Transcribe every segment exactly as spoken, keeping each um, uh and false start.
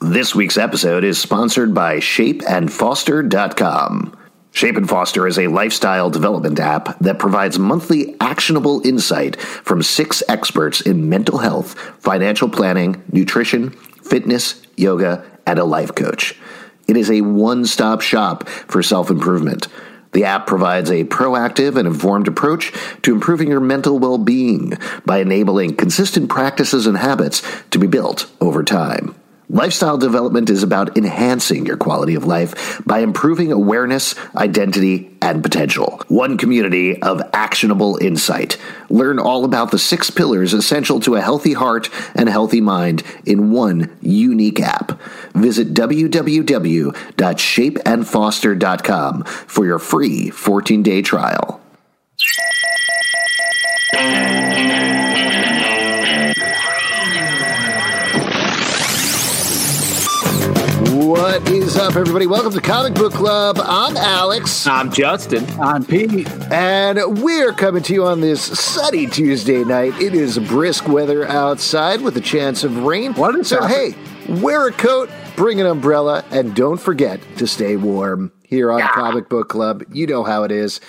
This week's episode is sponsored by shape and foster dot com. Shape and Foster is a lifestyle development app that provides monthly actionable insight from six experts in mental health, financial planning, nutrition, fitness, yoga, and a life coach. It is a one-stop shop for self-improvement. The app provides a proactive and informed approach to improving your mental well-being by enabling consistent practices and habits to be built over time. Lifestyle development is about enhancing your quality of life by improving awareness, identity, and potential. One community of actionable insight. Learn all about the six pillars essential to a healthy heart and healthy mind in one unique app. Visit w w w dot shape and foster dot com for your free fourteen-day trial. What is up, everybody? Welcome to Comic Book Club. I'm Alex. I'm Justin. I'm Pete. And we're coming to you on this sunny Tuesday night. It is brisk weather outside with a chance of rain. What is so, that? hey, wear a coat, bring an umbrella, and don't forget to stay warm here on Yeah. Comic Book Club. You know how it is.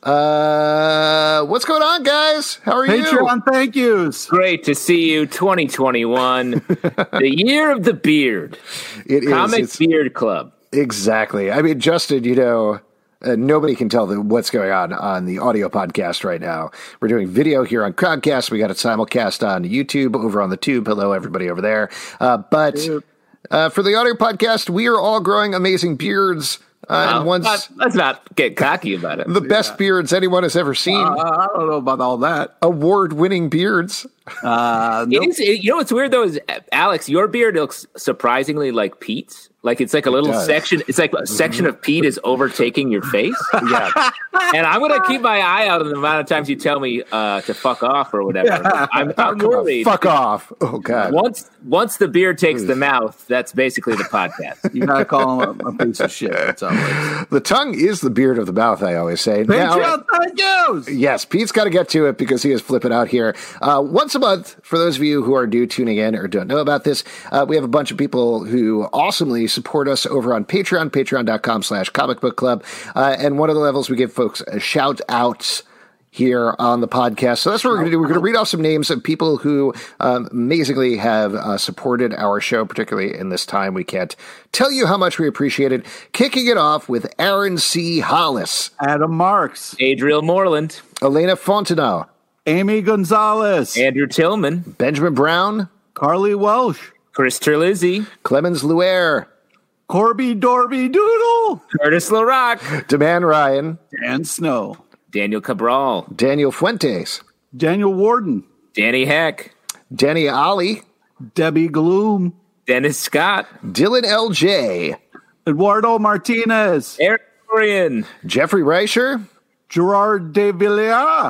Uh, what's going on, guys? How are you? Patreon thank yous. Great to see you, twenty twenty-one, the year of the beard. It is. Comic It's- Beard Club. Exactly. I mean, Justin, you know, uh, nobody can tell the, what's going on on the audio podcast right now. We're doing video here on Crowdcast. We got it simulcast on YouTube over on the tube. Hello, everybody over there. Uh, but uh, for the audio podcast, we are all growing amazing beards. Uh, Well, and once not- let's not get cocky about it. the best beards anyone has ever seen. Uh, I don't know about all that. Award-winning beards. Uh, It nope. is, it- you know what's weird though is Alex, your beard looks surprisingly like Pete's. Like it's like a little does. section. It's like a section of Pete is overtaking your face. Yeah. And I'm gonna keep my eye out on the amount of times you tell me uh, to fuck off or whatever. I'm, I'm worried. Fuck off. Oh, God. Once once the beard takes the mouth, that's basically the podcast. You gotta call him a, a piece of shit. That's all it is. The tongue is the beard of the mouth, I always say. Now- Patreon thank yous. Yes, Pete's got to get to it because he is flipping out here. Uh, once a month, for those of you who are new tuning in or don't know about this, uh, we have a bunch of people who awesomely support us over on Patreon, patreon.com slash comic book club. Uh, and one of the levels we give folks a shout outs here on the podcast. So that's what we're going to do. We're going to read off some names of people who um, amazingly have uh, supported our show, particularly in this time. We can't tell you how much we appreciate it. Kicking it off with Aaron C. Hollis, Adam Marks, Adriel Moreland, Elena Fontenot, Amy Gonzalez, Andrew Tillman, Benjamin Brown, Carly Welsh, Chris Terlizzi, Clemens Luer, Corby Dorby Doodle, Curtis LaRock, Deman Ryan, Dan Snow, Daniel Cabral, Daniel Fuentes, Daniel Warden, Danny Heck, Danny Ali, Debbie Gloom, Dennis Scott, Dylan L J, Eduardo Martinez, Eric Dorian, Jeffrey Reicher, Gerard De Villiers,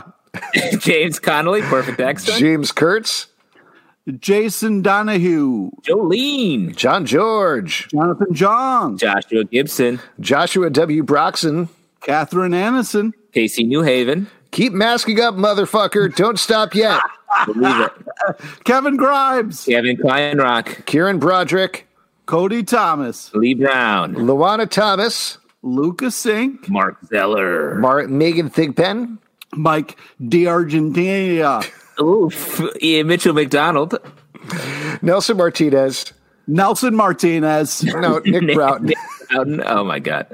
James Connolly, perfect accent, James Kurtz, Jason Donahue, Jolene, John George, Jonathan John, Joshua Gibson, Joshua W. Broxson. Catherine Anderson, Casey Newhaven, Keep masking up, motherfucker. Don't stop yet. believe it, Kevin Grimes, Kevin Kleinrock, Kieran Broderick, Cody Thomas, Lee Brown, Luana Thomas, Lucas Sink, Mark Zeller, Mar- Megan Thigpen, Mike DiArgentina, Oof, Ian Mitchell McDonald, Nelson Martinez, Nelson Martinez, no, Nick Broughton, Nick Broughton. Oh my God.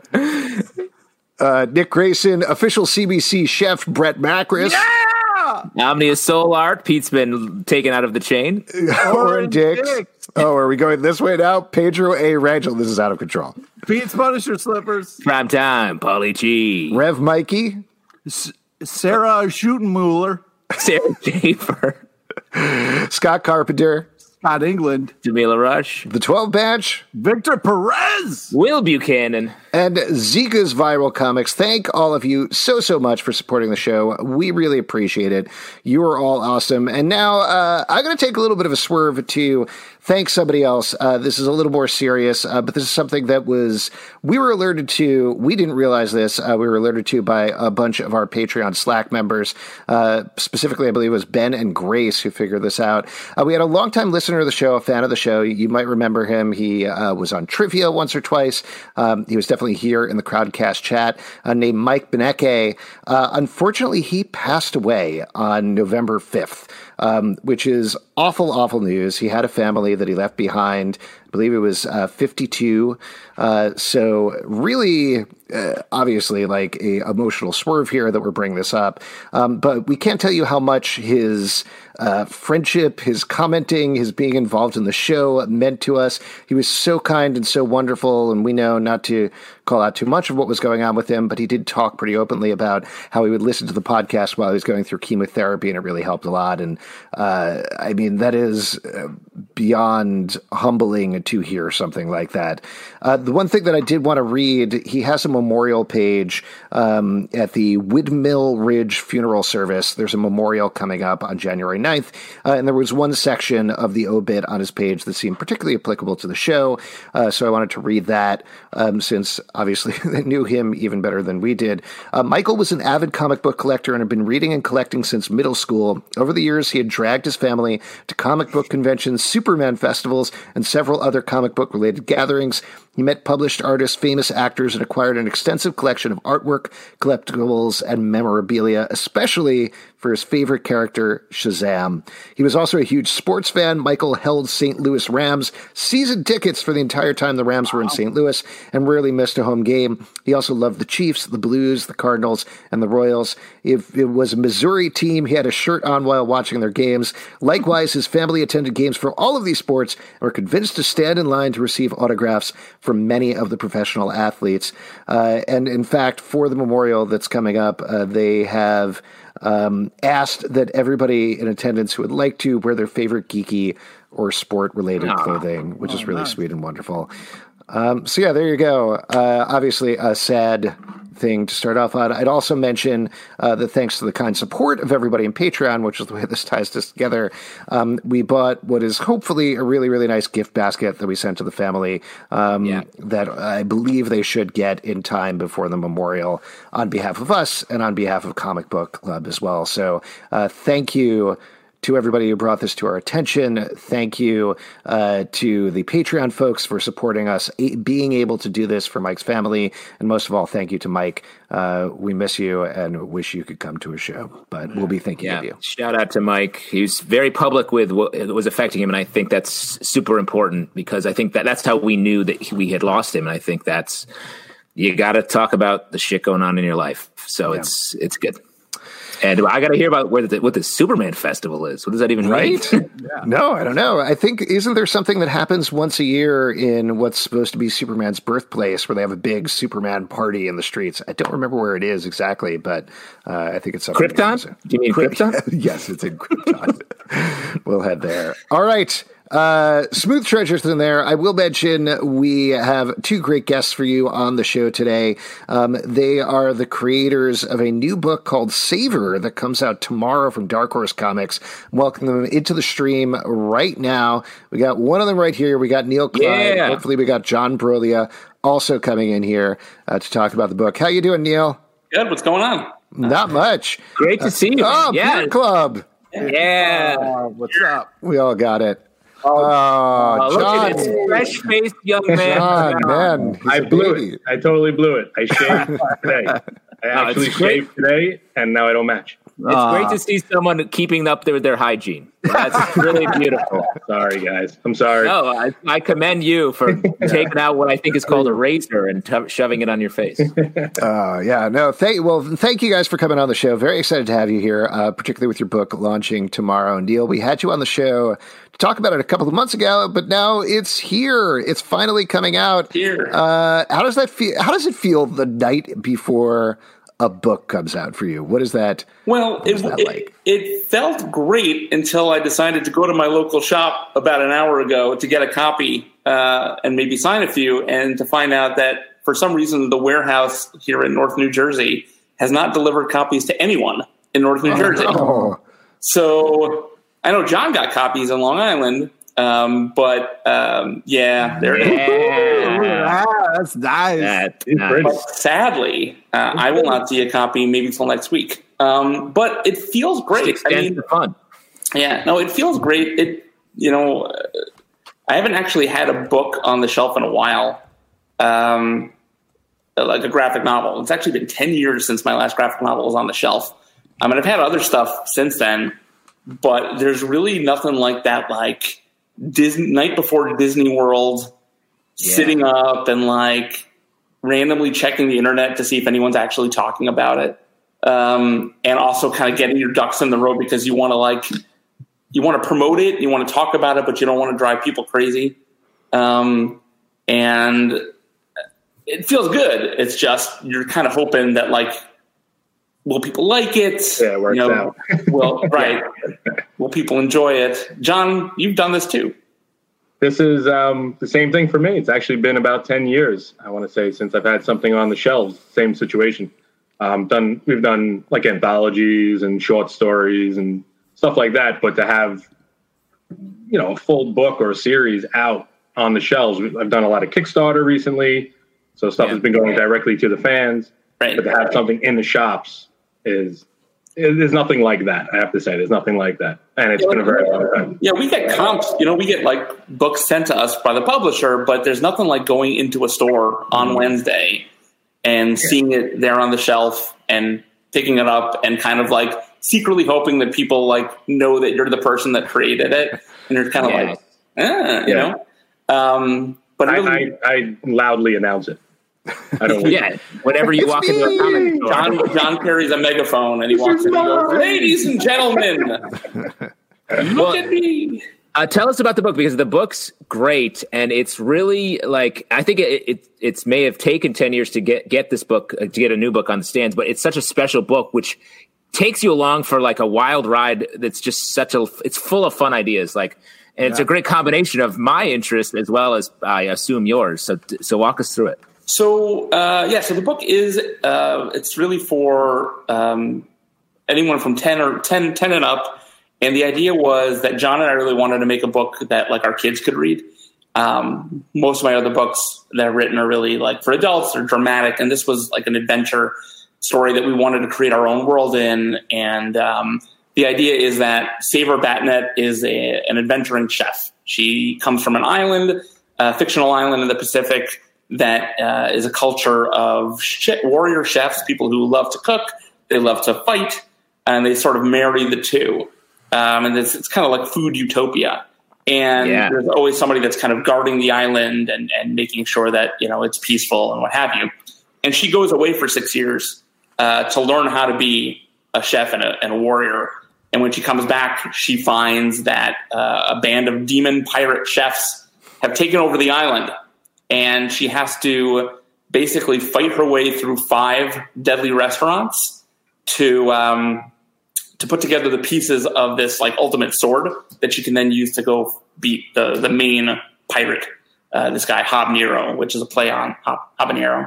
uh, Nick Grayson, official C B C chef Brett Macris, yeah! Omnia Soul Art. Pete's been taken out of the chain. Oren Dix. Oh, are we going this way now? Pedro A. Rangel. This is out of control. Pete's Punisher Slippers, Prime time. Polly G. Rev Mikey, S- Sarah Schutenmuller, Sarah Schaefer. Scott Carpenter, Scott England, Jamila Rush. the twelve Batch, Victor Perez, Will Buchanan. And Zika's Viral Comics, thank all of you so, so much for supporting the show. We really appreciate it. You are all awesome. And now uh, I'm going to take a little bit of a swerve to thank somebody else. Uh, this is a little more serious, uh, but this is something that was, we were alerted to, we didn't realize this, uh, we were alerted to by a bunch of our Patreon Slack members. Uh, specifically, I believe it was Ben and Grace who figured this out. Uh, we had a longtime listener of the show, a fan of the show. You might remember him. He uh, was on Trivia once or twice. Um, he was definitely here in the Crowdcast chat, uh, named Mike Beneke. Uh, unfortunately, he passed away on November fifth. Um, which is awful, awful news. He had a family that he left behind. I believe it was uh, fifty-two. Uh, so really, uh, obviously, like a emotional swerve here that we're bringing this up. Um, but we can't tell you how much his uh, friendship, his commenting, his being involved in the show meant to us. He was so kind and so wonderful, and we know not to call out too much of what was going on with him, but he did talk pretty openly about how he would listen to the podcast while he was going through chemotherapy, and it really helped a lot. And uh, I mean, that is beyond humbling to hear something like that. Uh, the one thing that I did want to read, he has a memorial page um, at the Widmill Ridge Funeral Service. There's a memorial coming up on January ninth, uh, and there was one section of the obit on his page that seemed particularly applicable to the show, uh, so I wanted to read that um, since obviously they knew him even better than we did. Uh, Michael was an avid comic book collector and had been reading and collecting since middle school. Over the years, he had dragged his family to comic book conventions, Superman festivals, and several other comic book-related gatherings. He met published artists, famous actors, and acquired an extensive collection of artwork, collectibles, and memorabilia, especially for his favorite character, Shazam. He was also a huge sports fan. Michael held Saint Louis Rams season tickets for the entire time the Rams were in Saint Louis and rarely missed a home game. He also loved the Chiefs, the Blues, the Cardinals, and the Royals. If it was a Missouri team, he had a shirt on while watching their games. Likewise, his family attended games for all of these sports and were convinced to stand in line to receive autographs from many of the professional athletes. Uh, and in fact, for the memorial that's coming up, uh, they have um, asked that everybody in attendance who would like to wear their favorite geeky or sport-related Aww. clothing, which Oh, is really nice. sweet and wonderful. Um, so yeah, there you go. Uh, obviously a sad thing to start off on. I'd also mention uh, that thanks to the kind support of everybody in Patreon, which is the way this ties us together, um, we bought what is hopefully a really, really nice gift basket that we sent to the family um, Yeah. that I believe they should get in time before the memorial on behalf of us and on behalf of Comic Book Club as well. So uh, thank you to everybody who brought this to our attention. Thank you uh, to the Patreon folks for supporting us, a- being able to do this for Mike's family. And most of all, thank you to Mike. Uh, we miss you and wish you could come to a show, but we'll be thinking Yeah, of you. shout out to Mike. He was very public with what was affecting him, and I think that's super important because I think that that's how we knew that he, we had lost him, and I think that's, you got to talk about the shit going on in your life. So Yeah. it's it's good. And I got to hear about where the, what the Superman Festival is. What does that even Right? mean? No, I don't know. I think, isn't there something that happens once a year in what's supposed to be Superman's birthplace where they have a big Superman party in the streets? I don't remember where it is exactly, but uh, I think it's something. Krypton? Do you mean Krypton? Yes, it's in Krypton. We'll head there. All right. Uh, smooth treasures in there. I will mention we have two great guests for you on the show today. Um, they are the creators of a new book called Savor that comes out tomorrow from Dark Horse Comics. Welcome them into the stream right now. We got one of them right here. We got Neil Klein. Yeah. Hopefully we got John Brolia also coming in here uh, to talk about the book. How you doing, Neil? Good. What's going on? Not much. Great to see you. Oh, yeah. Beer Club. Yeah. Uh, what's up? We all got it. Oh, Oh, look John. at this fresh-faced young man. John, man. he's I a blew baby. it. I totally blew it. I shaved today. I Oh, it's actually great. shaved today, and now I don't match. It's Ah. great to see someone keeping up their, their hygiene. That's really beautiful. Sorry, guys. I'm sorry. No, I, I commend you for taking out what I think is called a razor and t- shoving it on your face. Uh, yeah, no, thank well, thank you guys for coming on the show. Very excited to have you here, uh, particularly with your book launching tomorrow. Neil, we had you on the show to talk about it a couple of months ago, but now it's here. It's finally coming out. Here. Uh, how does that feel? How does it feel the night before a book comes out for you? What is that? Well, What it, was that it, like? it felt great until I decided to go to my local shop about an hour ago to get a copy uh, and maybe sign a few, and to find out that for some reason, the warehouse here in North New Jersey has not delivered copies to anyone in North New Jersey. Oh. So I know John got copies in Long Island, um, but um, yeah, there it is. Yeah. Ah, that's nice. That's He's nice. pretty. But sadly, uh, I will not see a copy maybe till next week. Um, but it feels great. I Extends mean, the fun. yeah, no, it feels great. It, you know, uh, I haven't actually had a book on the shelf in a while, um, like a graphic novel. It's actually been ten years since my last graphic novel was on the shelf. I mean, I've had other stuff since then, but there's really nothing like that, like Disney night before Disney World, Yeah. sitting up and like randomly checking the internet to see if anyone's actually talking about it. Um, and also kind of getting your ducks in the row because you want to like, you want to promote it, you want to talk about it, but you don't want to drive people crazy. Um, and it feels good. It's just, you're kind of hoping that like, will people like it? Yeah, it works You know, out. Well, right. Will people enjoy it? John, you've done this too. This is um, the same thing for me. It's actually been about ten years, I want to say, since I've had something on the shelves. Same situation. Um, done. We've done like anthologies and short stories and stuff like that. But to have, you know, a full book or a series out on the shelves, I've done a lot of Kickstarter recently. So stuff Yeah. has been going directly to the fans. Right. But to have something in the shops is, there's nothing like that. I have to say, there's nothing like that. And it's Yeah, been a very long time. Yeah, we get comps. You know, we get like books sent to us by the publisher, but there's nothing like going into a store on Wednesday and seeing it there on the shelf and picking it up and kind of like secretly hoping that people like know that you're the person that created it, and you're kind of Yeah. like, eh, you Yeah. know. Um, but I, really, I, I loudly announce it. I don't. Yeah. Whenever you walk into a comic store. John John carries a megaphone and he walks in and goes, "Ladies and gentlemen, look at me." Uh, tell us about the book, because the book's great, and it's really like, I think it it it's may have taken ten years to get get this book, uh, to get a new book on the stands, but it's such a special book which takes you along for like a wild ride. That's just such a it's full of fun ideas, like, and it's Yeah. a great combination of my interest as well as I assume yours. So so walk us through it. So uh, yeah, so the book is uh, it's really for um, anyone from ten or ten, ten and up. And the idea was that John and I really wanted to make a book that like our kids could read. Um, most of my other books that I've written are really like for adults or dramatic, and this was like an adventure story that we wanted to create our own world in. And um, the idea is that Savor Batnet is a, an adventuring chef. She comes from an island, a fictional island in the Pacific, that uh, is a culture of sh- warrior chefs, people who love to cook, they love to fight, and they sort of marry the two. Um, and it's, it's kind of like food utopia. And Yeah. there's always somebody that's kind of guarding the island and, and making sure that, you know, it's peaceful and what have you. And she goes away for six years uh, to learn how to be a chef and a, and a warrior. And when she comes back, she finds that uh, a band of demon pirate chefs have taken over the island. And she has to basically fight her way through five deadly restaurants to um, to put together the pieces of this like ultimate sword that she can then use to go beat the the main pirate, uh, this guy Habanero, which is a play on habanero.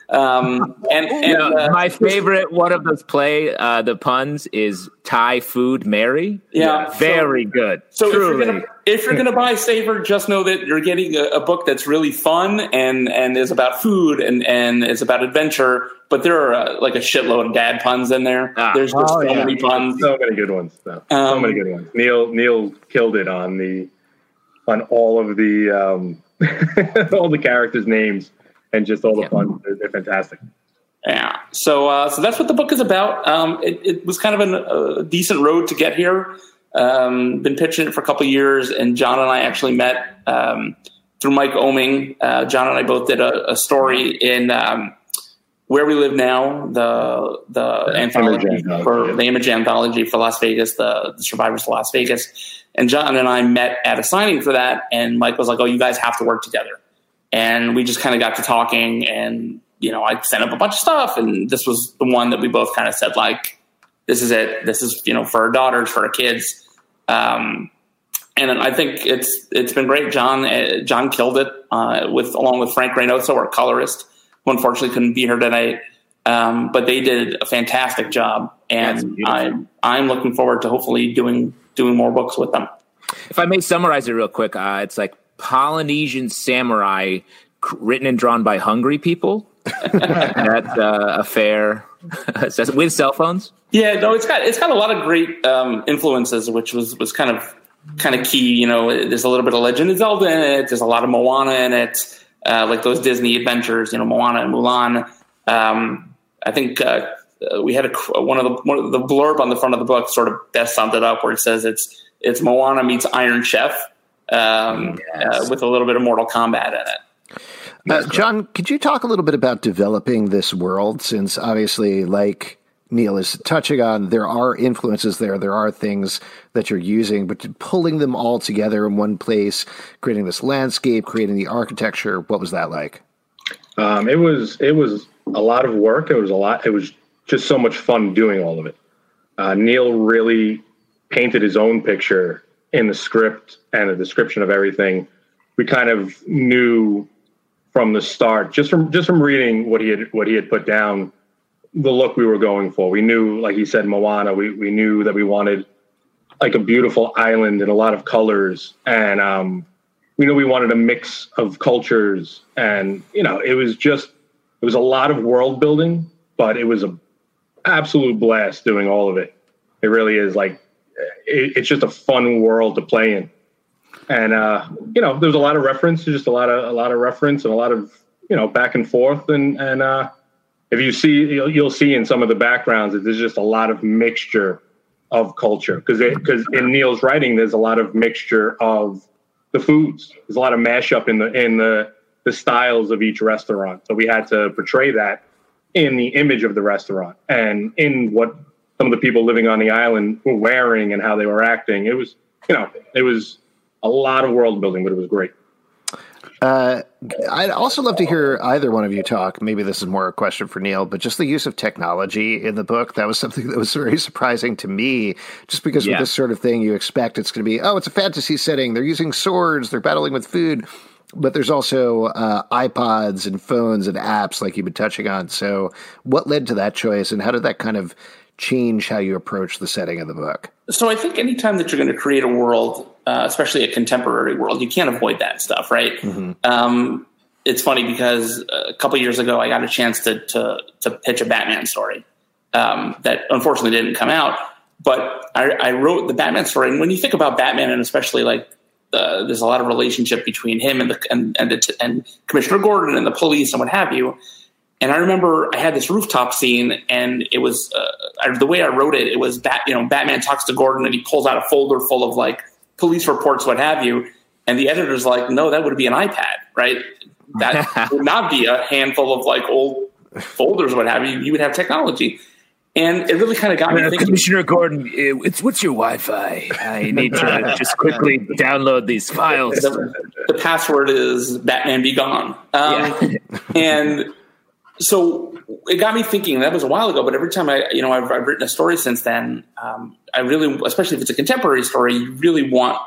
Um, and and You know, uh, my favorite one of those play uh, the puns is Thai food Mary. Yeah. very good. So if Truly. you're gonna if you're gonna buy Savor, just know that you're getting a, a book that's really fun and and is about food and and is about adventure. But there are uh, like a shitload of dad puns in there. Ah. There's just Oh, so yeah. many puns. So many good ones. though. so Um, many good ones. Neil Neil killed it on the on all of the um, all the characters' names and just all the Yeah. fun. They're, they're fantastic. Yeah. So uh, so that's what the book is about. Um, it, it was kind of an, a decent road to get here. Um, been pitching it for a couple of years, and John and I actually met um, through Mike Oming. Uh, John and I both did a, a story in um, Where We Live Now, the the anthology Image anthology, for yeah. the Image anthology for Las Vegas, the, the Survivors of Las Vegas. And John and I met at a signing for that, and Mike was like, "Oh, you guys have to work together." And we just kind of got to talking, and you know, I sent up a bunch of stuff, and this was the one that we both kind of said, like, "This is it. This is, you know, for our daughters, for our kids." Um, and I think it's it's been great. John uh, John killed it uh, with along with Frank Reynoso, our colorist. who unfortunately couldn't be here tonight. Um, but they did a fantastic job, and I'm I'm looking forward to hopefully doing doing more books with them. If I may summarize it real quick, uh, it's like Polynesian samurai written and drawn by hungry people. That's uh, a fair with cell phones. Yeah, no, it's got it's got a lot of great um, influences, which was was kind of kind of key. You know, there's a little bit of Legend of Zelda in it. There's a lot of Moana in it, uh, like those Disney adventures. You know, Moana and Mulan. Um, I think uh, we had a, one of the one of the blurb on the front of the book sort of best summed it up, where it says it's it's Moana meets Iron Chef um, yes. uh, with a little bit of Mortal Kombat in it. Uh, John, could you talk a little bit about developing this world? Since obviously, like Neil is touching on, there are influences there. There are things that you're using, but pulling them all together in one place, creating this landscape, creating the architecture. What was that like? Um, it was it was a lot of work. It was a lot. It was just so much fun doing all of it. Uh, Neil really painted his own picture in the script and the description of everything. We kind of knew from the start, just from just from reading what he had what he had put down, the look we were going for. We knew, like he said, Moana. We we knew that we wanted like a beautiful island and a lot of colors, and um, we knew we wanted a mix of cultures. And you know, it was just it was a lot of world building, but it was a absolute blast doing all of it. It really is like it, it's just a fun world to play in. And, uh, you know, there's a lot of reference, just a lot of, a lot of reference and a lot of, you know, back and forth. And, and, uh, if you see, you'll, you'll see in some of the backgrounds that there's just a lot of mixture of culture. Cause it, cause in Neil's writing, there's a lot of mixture of the foods. There's a lot of mashup in the, in the, the styles of each restaurant. So we had to portray that in the image of the restaurant and in what some of the people living on the island were wearing and how they were acting. It was, you know, it was a lot of world building, but it was great. Uh, I'd also love to hear either one of you talk. Maybe this is more a question for Neil, but just the use of technology in the book. That was something that was very surprising to me, just because yeah. with this sort of thing, you expect it's going to be, oh, it's a fantasy setting. They're using swords. They're battling with food. But there's also uh, iPods and phones and apps like you've been touching on. So what led to that choice, and how did that kind of change how you approach the setting of the book? So I think anytime that you're going to create a world, uh, especially a contemporary world, you can't avoid that stuff, right? Mm-hmm. Um, it's funny because a couple years ago, I got a chance to to, to pitch a Batman story um, that unfortunately didn't come out. But I, I wrote the Batman story, and when you think about Batman, and especially like uh, there's a lot of relationship between him and the and and, the, and Commissioner Gordon and the police and what have you. And I remember I had this rooftop scene, and it was uh, the way I wrote it. It was Bat, you know, Batman talks to Gordon, and he pulls out a folder full of like police reports, what have you. And the editor's like, "No, that would be an iPad, right? That would not be a handful of like old folders, what have you. You would have technology." And it really kind of got me uh, thinking. Commissioner Gordon, it's what's your Wi-Fi? I need to just quickly download these files. The, the password is Batman Be Gone. Um, yeah. And so it got me thinking. That was a while ago, but every time I, you know, I've, I've written a story since then. Um, I really, especially if it's a contemporary story, you really want.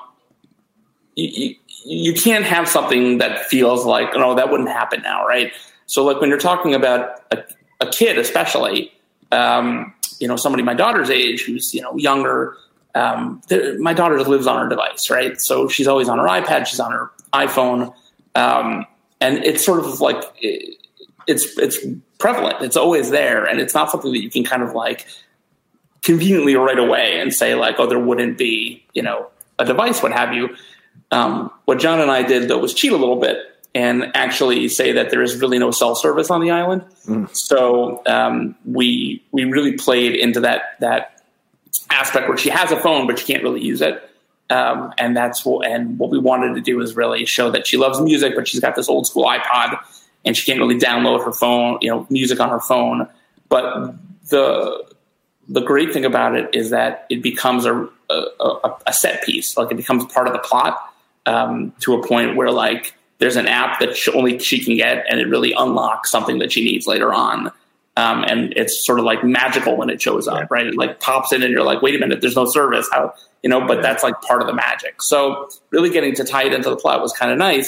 You, you, you can't have something that feels like, oh, that wouldn't happen now, right? So, like when you're talking about a, a kid, especially, um, you know, somebody my daughter's age who's you know younger. Um, my daughter lives on her device, right? So she's always on her iPad, she's on her iPhone, um, and it's sort of like. It, It's it's prevalent. It's always there, and it's not something that you can kind of like conveniently right away and say like, oh, there wouldn't be you know a device, what have you. Um, what John and I did though was cheat a little bit and actually say that there is really no cell service on the island. Mm. So um, we we really played into that that aspect where she has a phone but she can't really use it. Um, and that's what, and what we wanted to do is really show that she loves music, but she's got this old school iPod. And she can't really download her phone, you know, music on her phone. But the the great thing about it is that it becomes a a, a set piece. Like it becomes part of the plot um, to a point where like there's an app that she, only she can get, and it really unlocks something that she needs later on. Um, and it's sort of like magical when it shows up, yeah. right? It like pops in, and you're like, wait a minute, there's no service, how you know? But yeah. that's like part of the magic. So really getting to tie it into the plot was kind of nice.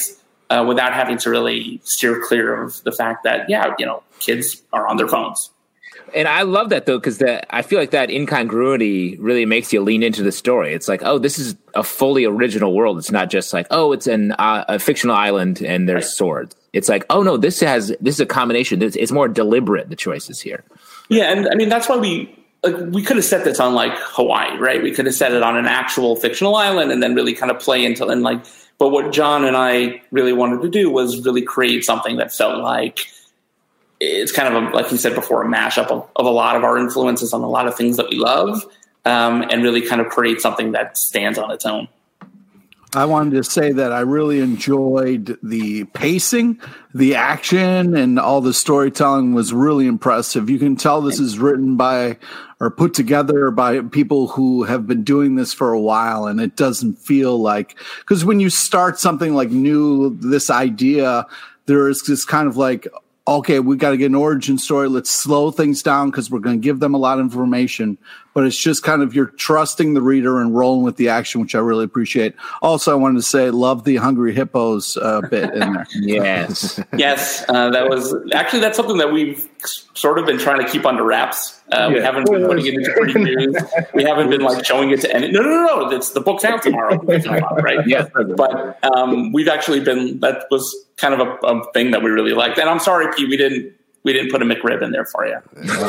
uh, without having to really steer clear of the fact that, yeah, you know, kids are on their phones. And I love that, though, because that I feel like that incongruity really makes you lean into the story. It's like, oh, this is a fully original world. It's not just like, oh, it's an uh, a fictional island and there's right. swords. It's like, oh, no, this has this is a combination. It's, it's more deliberate, the choices here. Yeah, and I mean, that's why we like we could have set this on like Hawaii, right? We could have set it on an actual fictional island and then really kind of play into and like. But what John and I really wanted to do was really create something that felt like it's kind of a, like you said before, a mashup of, of a lot of our influences on a lot of things that we love, um, and really kind of create something that stands on its own. I wanted to say that I really enjoyed the pacing, the action, and all the storytelling was really impressive. You can tell this is written by or put together by people who have been doing this for a while, and it doesn't feel like – because when you start something like new, this idea, there is this kind of like – okay, we got to get an origin story. Let's slow things down because we're going to give them a lot of information. But it's just kind of you're trusting the reader and rolling with the action, which I really appreciate. Also, I wanted to say, love the Hungry Hippos uh, bit in there. Yes. yes, uh, that was actually that's something that we've sort of been trying to keep under wraps. Uh, yeah. We haven't been putting it into previews. We haven't been like showing it to any. No, no, no, no. It's the book's out tomorrow, right? Yeah. But um, we've actually been. That was kind of a, a thing that we really liked. And I'm sorry, Pete, we didn't we didn't put a McRib in there for you.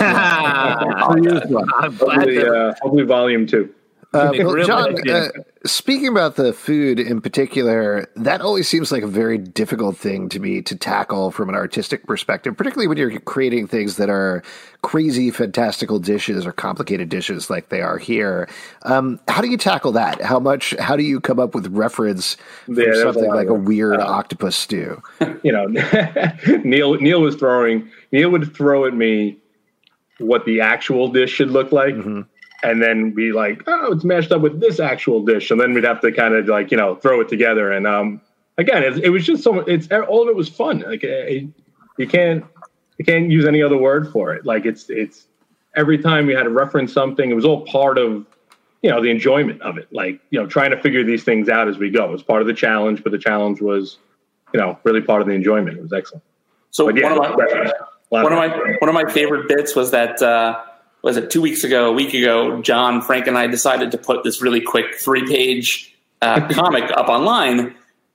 hopefully, uh, hopefully, volume two. Uh, well, John, uh, speaking about the food in particular, that always seems like a very difficult thing to me to tackle from an artistic perspective, particularly when you're creating things that are crazy, fantastical dishes or complicated dishes like they are here. Um, how do you tackle that? How much? How do you come up with reference for yeah, something a like a weird uh, octopus stew? You know, Neil Neil was throwing. Neil would throw at me what the actual dish should look like. Mm-hmm. And then be like, oh, it's mashed up with this actual dish. And then we'd have to kind of like, you know, throw it together. And um, again, it, it was just so it's all of it was fun. Like it, you can't you can't use any other word for it. Like it's it's every time we had to reference something, it was all part of, you know, the enjoyment of it. Like, you know, trying to figure these things out as we go. It was part of the challenge, but the challenge was, you know, really part of the enjoyment. It was excellent. So but, yeah, one of my one of my one of my favorite bits was that. Uh, was it two weeks ago, a week ago, John, Frank, and I decided to put this really quick three-page uh, comic up online.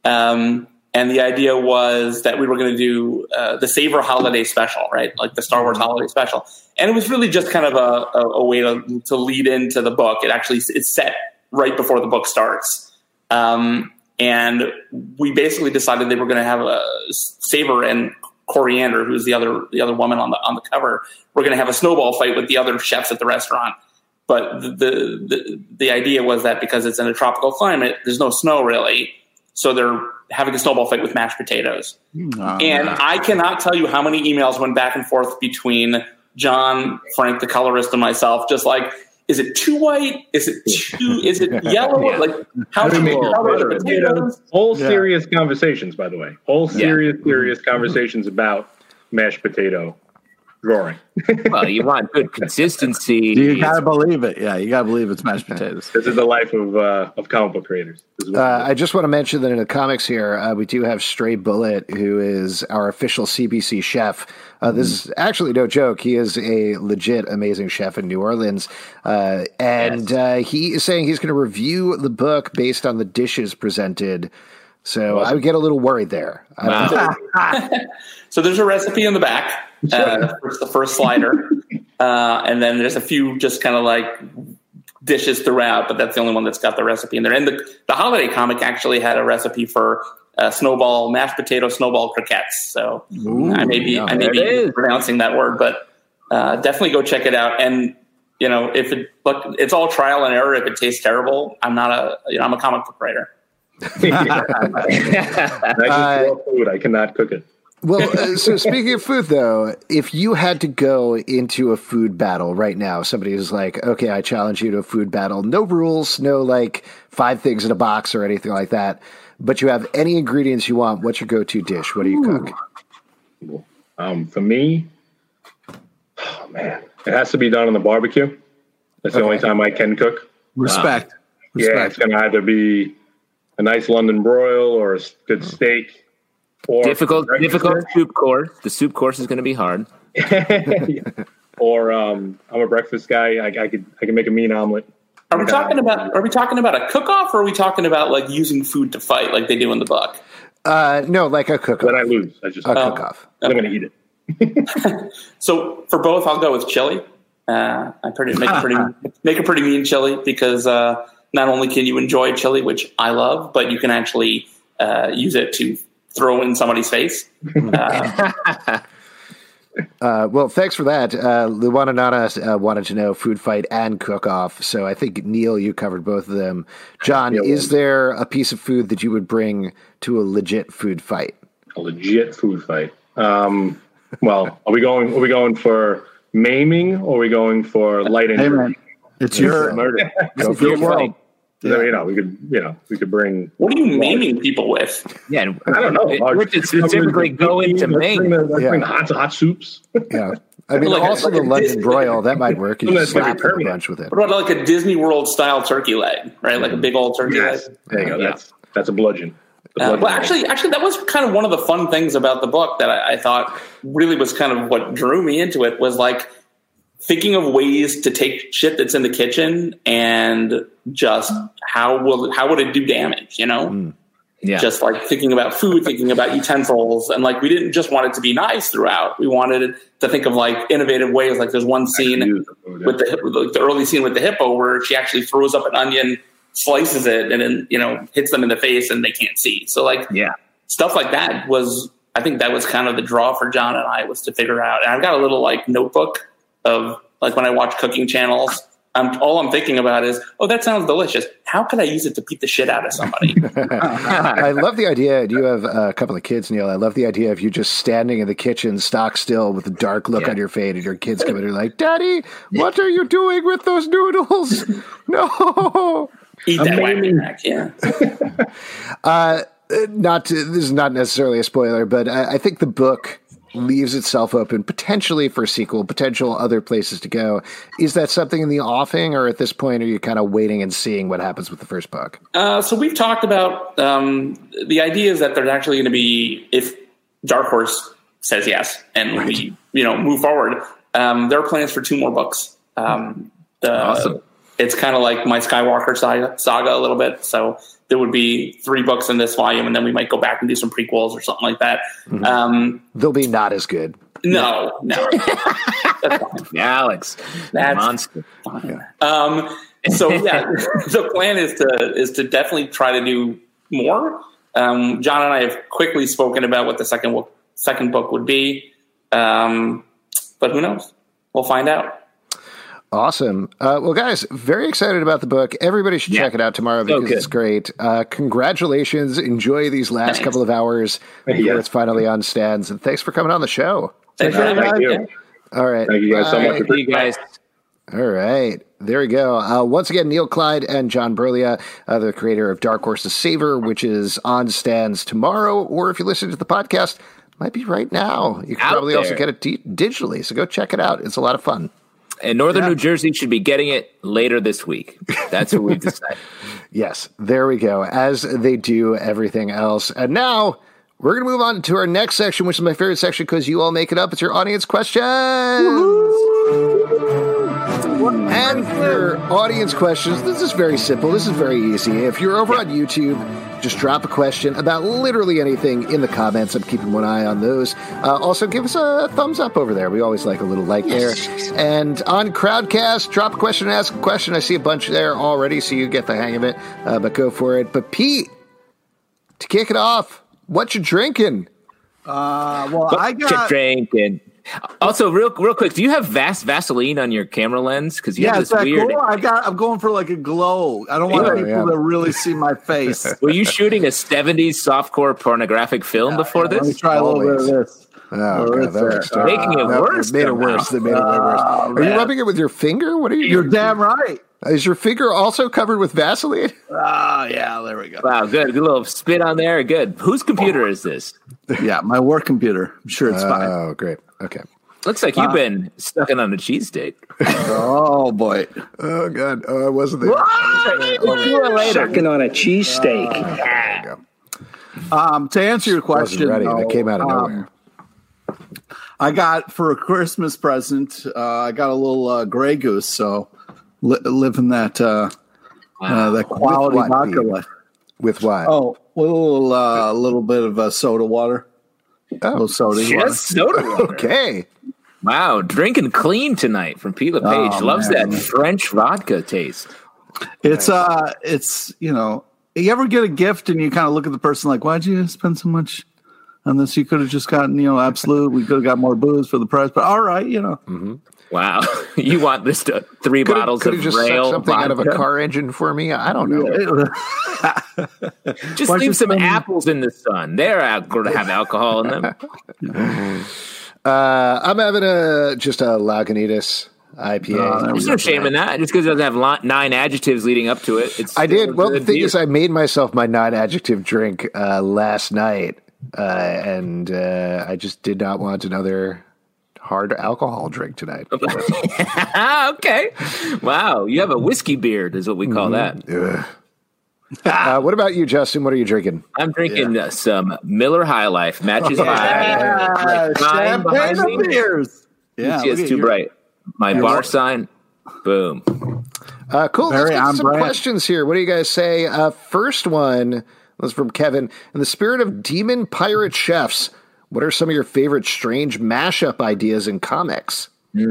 Um, and the idea was that we were going to do uh, the Savor Holiday Special, right? Like the Star Wars Holiday Special. And it was really just kind of a, a, a way to, to lead into the book. It actually it's set right before the book starts. Um, and we basically decided they were going to have a Savor and Coriander, who's the other the other woman on the on the cover. We're going to have a snowball fight with the other chefs at the restaurant. But the, the the the idea was that because it's in a tropical climate, there's no snow really, so they're having a snowball fight with mashed potatoes. Oh, and man. I cannot tell you how many emails went back and forth between John, Frank, the colorist, and myself, just like, is it too white? Is it too? Is it yellow? Yeah. Like how do we make color potatoes? Whole yeah. serious conversations, by the way. Whole serious, yeah. serious mm-hmm. conversations about mashed potato drawing. Well, you want good consistency. You gotta believe it. Yeah, you gotta believe it's mashed potatoes. This is the life of uh, of comic book creators. Uh, I just want to mention that in the comics here, uh, we do have Stray Bullet, who is our official C B C chef. Uh, this is actually no joke. He is a legit amazing chef in New Orleans. Uh, and yes. uh, he is saying he's going to review the book based on the dishes presented. So awesome. I would get a little worried there. Wow. So there's a recipe in the back. Uh, first, the first slider. Uh, and then there's a few just kind of like dishes throughout, but that's the only one that's got the recipe in there. And the, the holiday comic actually had a recipe for uh, snowball, mashed potato, snowball croquettes. So Ooh, I may be, yeah, I may be pronouncing that word, but uh, definitely go check it out. And, you know, if it, look, it's all trial and error. If it tastes terrible, I'm not a, you know, I'm a comic book writer. I can uh, food. I cannot cook it. Well, uh, so speaking of food, though, if you had to go into a food battle right now, somebody is like, okay, I challenge you to a food battle. No rules, no like five things in a box or anything like that. But you have any ingredients you want. What's your go-to dish? What do you Ooh. cook? Um, for me, oh, man, it has to be done on the barbecue. That's the okay. only time I can cook. Respect. Um, Respect. Yeah, it's going to either be a nice London broil or a good steak. Or difficult, difficult soup course. The soup course is going to be hard. Yeah. Or um, I'm a breakfast guy. I, I could I can make a mean omelet. Are we talking about Are we talking about a cook-off, or are we talking about like using food to fight, like they do in the book? Uh, no, like a cook-off. When I lose, I just a oh, cook-off. I'm going to eat it. So for both, I'll go with chili. Uh, I pretty make a pretty make a pretty mean chili because uh, not only can you enjoy chili, which I love, but you can actually uh, use it to throw in somebody's face. Uh, uh, well, thanks for that. Uh, Luana Nana uh, wanted to know food fight and cook-off. So I think, Neil, you covered both of them. John, yeah, is there a piece of food that you would bring to a legit food fight? A legit food fight. Um, well, are we going? Are we going for maiming, or are we going for light injury? Hey, man, it's your murder. It's your world. Yeah. You know, we could, you know, we could bring. What are you maiming people with? Yeah, I don't know. It, it specifically go into maim. Let's bring, yeah. the hot, hot soups. Yeah, I mean, like also a, like the London Disney, broil that might work. You just slap a bunch with it. What about like a Disney World style turkey leg, right? Like a big old turkey yes. leg. There you go. Yeah. That's that's a bludgeon. Uh, well, actually, actually, that was kind of one of the fun things about the book that I, I thought really was kind of what drew me into it was like thinking of ways to take shit that's in the kitchen and just how will how would it do damage, you know? Mm. Yeah. Just like thinking about food, thinking about utensils, and like we didn't just want it to be nice throughout. We wanted to think of like innovative ways. Like there's one scene with the like the early scene with the hippo where she actually throws up an onion, slices it, and then you know hits them in the face and they can't see. So like yeah, stuff like that was I think that was kind of the draw for John and I was to figure out. And I've got a little like notebook of like when I watch cooking channels. I'm, all I'm thinking about is, oh, that sounds delicious. How could I use it to beat the shit out of somebody? I love the idea. You have a couple of kids, Neil. I love the idea of you just standing in the kitchen, stock still, with a dark look yeah. on your face, and your kids come in and are like, "Daddy, what are you doing with those noodles? No, eat that wagon back." Yeah. uh, not to, this is not necessarily a spoiler, but I, I think the book leaves itself open potentially for a sequel, potential other places to go. Is that something in the offing, or at this point are you kind of waiting and seeing what happens with the first book? Uh, so we've talked about um, the idea is that there's actually going to be, if Dark Horse says yes and right. we you know move forward, um, there are plans for two more books. Um, the, awesome. It's kind of like my Skywalker saga, saga a little bit. So there would be three books in this volume, and then we might go back and do some prequels or something like that. Mm-hmm. Um, They'll be not as good. No, no. That's fine. Alex, that's monster. Fine. Yeah. Um, so yeah, the plan is to is to definitely try to do more. Um, John and I have quickly spoken about what the second book, second book would be, um, but who knows? We'll find out. Awesome. Uh, well, guys, very excited about the book. Everybody should yeah. check it out tomorrow because okay. it's great. Uh, congratulations. Enjoy these last thanks. couple of hours before yeah. it's finally on stands. And thanks for coming on the show. Thanks Thank, Thank you. you. All right. Thank you guys so much. For you guys. All right. There we go. Uh, once again, Neil Clyde and John Berlia, uh, the creator of Dark Horse to Savor, which is on stands tomorrow, or if you listen to the podcast, might be right now. You can out probably there. also get it d- digitally. So go check it out. It's a lot of fun. And Northern yeah. New Jersey should be getting it later this week. That's what we've decided. Yes, there we go, as they do everything else. And now we're going to move on to our next section, which is my favorite section because you all make it up. It's your audience questions. And for audience questions, this is very simple. This is very easy. If you're over on YouTube, just drop a question about literally anything in the comments. I'm keeping one eye on those. Uh, also, give us a thumbs up over there. We always like a little like there. And on Crowdcast, drop a question and ask a question. I see a bunch there already, so you get the hang of it. Uh, but go for it. But Pete, to kick it off, what you drinking? Uh, well, what I got drinking. Also, real real quick, do you have Vas- Vaseline on your camera lens? Because you yeah, have is this that weird. cool? I got. I'm going for like a glow. I don't want yeah, people yeah. to really see my face. Were you shooting a seventies softcore pornographic film yeah, before yeah, this? Let me try Always. a little bit of this. Oh, God, that uh, making it uh, worse. Made it worse. That made it way worse. Oh, are you rubbing it with your finger? What are you? You're doing? damn right. Is your finger also covered with Vaseline? Oh, yeah, there we go. Wow, good. Good little spit on there. Good. Whose computer is this? Yeah, my work computer. I'm sure it's oh, fine. Oh, great. Okay. Looks like you've uh, been stuck in on a cheesesteak. Oh, boy. Oh, God. Oh, I wasn't there. What? I wasn't there. Sucking on a cheesesteak. Uh, there we go. Um, to answer your question, ready. though, That came out of um, nowhere. I got for a Christmas present. Uh, I got a little uh, Grey Goose, so li- living that uh, uh, that quality what, vodka Pete? life. With what? Oh, with a little uh, little bit of uh, soda water. A little soda water. Just soda water. Okay. Wow, drinking clean tonight from P. LePage. Oh, Loves man. that French vodka taste. It's uh, it's you know, you ever get a gift and you kind of look at the person like, why'd you spend so much on this? You could have just gotten, you know, Absolute. We could have got more booze for the price, but all right, you know. Mm-hmm. Wow, you want this to, three Could bottles have of just rail sucked something vodka? out of a car engine for me. I don't know. Just Why'd you leave some spend- apples in the sun. They're out, going to have alcohol in them. Uh, I'm having a just a Lagunitas I P A. Oh, there we There's no shame in that. Just because it doesn't have li- nine adjectives leading up to it. It's I still did. a Well, the good thing beer. is, I made myself my non-adjective drink uh, last night, uh, and uh, I just did not want another hard alcohol drink tonight. Okay. Wow, you have a whiskey beard, is what we call Mm-hmm. that. Ugh. Uh, what about you, Justin? What are you drinking? I'm drinking uh, some Miller High Life. Matches my Yeah, my sign behind champagne me. of beers. Yeah, See, look it's at too you. bright. My bar sign. Boom. Uh, cool. Very Let's get on some brand. questions here. What do you guys say? Uh, first one was from Kevin. In the spirit of demon pirate chefs, what are some of your favorite strange mashup ideas in comics?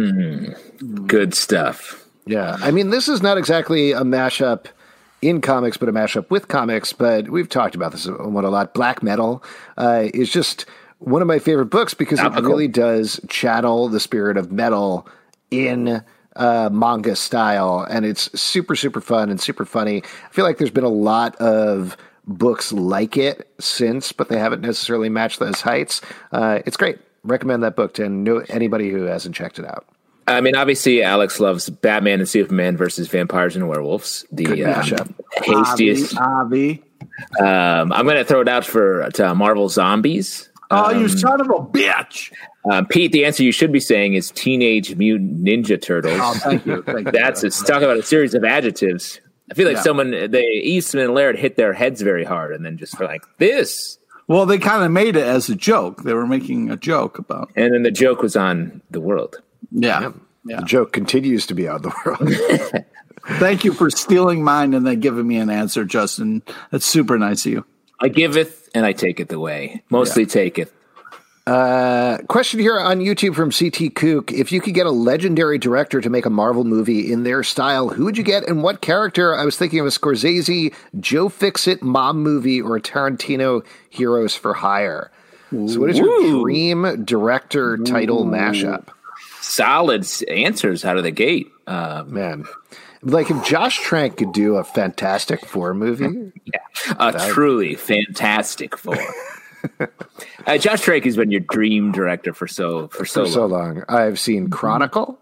Good stuff. Yeah, I mean, this is not exactly a mashup in comics, but a mashup with comics. But we've talked about this one a lot. Black Metal uh, is just one of my favorite books because Topical. it really does channel the spirit of metal in uh, manga style, and it's super, super fun and super funny. I feel like there's been a lot of books like it since, but they haven't necessarily matched those heights. Uh, it's great. Recommend that book to no, anybody who hasn't checked it out. I mean, obviously, Alex loves Batman and Superman versus Vampires and Werewolves. The Good uh, mashup. hastiest. Avi. Um, I'm going to throw it out for to Marvel Zombies. Oh, you son of a bitch! Um, Pete, the answer you should be saying is Teenage Mutant Ninja Turtles. Oh, thank you. Thank you. That's it's talk about a series of adjectives. I feel like Yeah. someone, they Eastman and Laird hit their heads very hard, and then just for like this, Well, they kind of made it as a joke. They were making a joke about. and then the joke was on the world. Yeah. Yeah. The joke continues to be on the world. Thank you for stealing mine and then giving me an answer, Justin. That's super nice of you. I giveth and I taketh away. Mostly taketh. Uh, question here on YouTube from C T Kook. If you could get a legendary director to make a Marvel movie in their style, who would you get and what character? I was thinking of a Scorsese, Joe Fixit mom movie or a Tarantino Heroes for Hire. So what is your Ooh. dream director title mashup? Solid s- answers out of the gate. Um, Man, like if Josh Trank could do a Fantastic Four movie, a truly fantastic four. uh, Josh Trank has been your dream director for so for so for so long. long. I've seen Chronicle.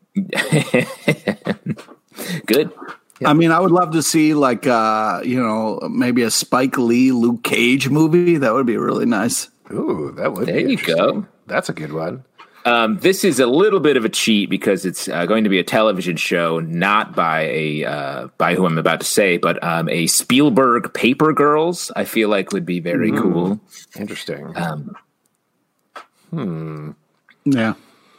Good. I mean, I would love to see like uh, you know, maybe a Spike Lee Luke Cage movie. That would be really nice. Ooh, that would There be you interesting. go. That's a good one. Um, this is a little bit of a cheat because it's uh, going to be a television show, not by a uh, by who I'm about to say, but um, a Spielberg Paper Girls. I feel like would be very cool. Interesting. Um, Yeah.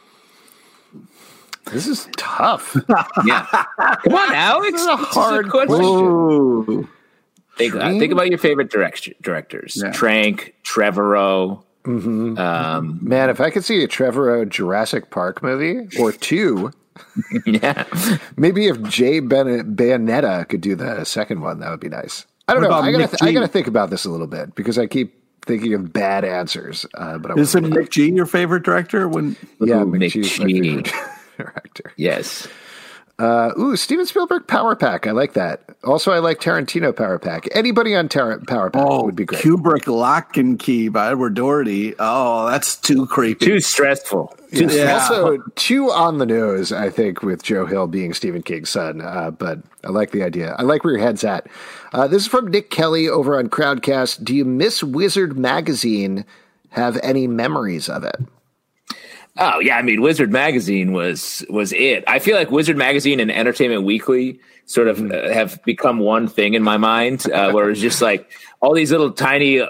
This is tough. yeah, come on, Alex. This is a This hard question. Ooh. Think, uh, think about your favorite direct- directors: Yeah. Trank, Trevorrow. Um, Man, if I could see a Trevorrow Jurassic Park movie or two, yeah, maybe if Jay Ben- Bayonetta could do the second one, that would be nice. I don't What know. about I gotta, Mick th- I G? gotta think about this a little bit because I keep thinking of bad answers. Uh, but I Isn't wanna- Mick G your favorite director? When yeah, Ooh, McGee's my McGee. favorite director. yes. Uh, ooh, Steven Spielberg Power Pack. I like that. Also, I like Tarantino Power Pack. Anybody on Tar- Power Pack oh, would be great. Kubrick Lock and Key by Edward Doherty. Oh, that's too creepy. Too stressful. Too Yeah. Also, too on the nose, I think, with Joe Hill being Stephen King's son. Uh, but I like the idea. I like where your head's at. Uh, this is from Nick Kelly over on Crowdcast. Do you miss Wizard Magazine? Have any memories of it? Oh yeah, I mean Wizard Magazine was was it. I feel like Wizard Magazine and Entertainment Weekly sort of uh, have become one thing in my mind, uh, where it's just like all these little tiny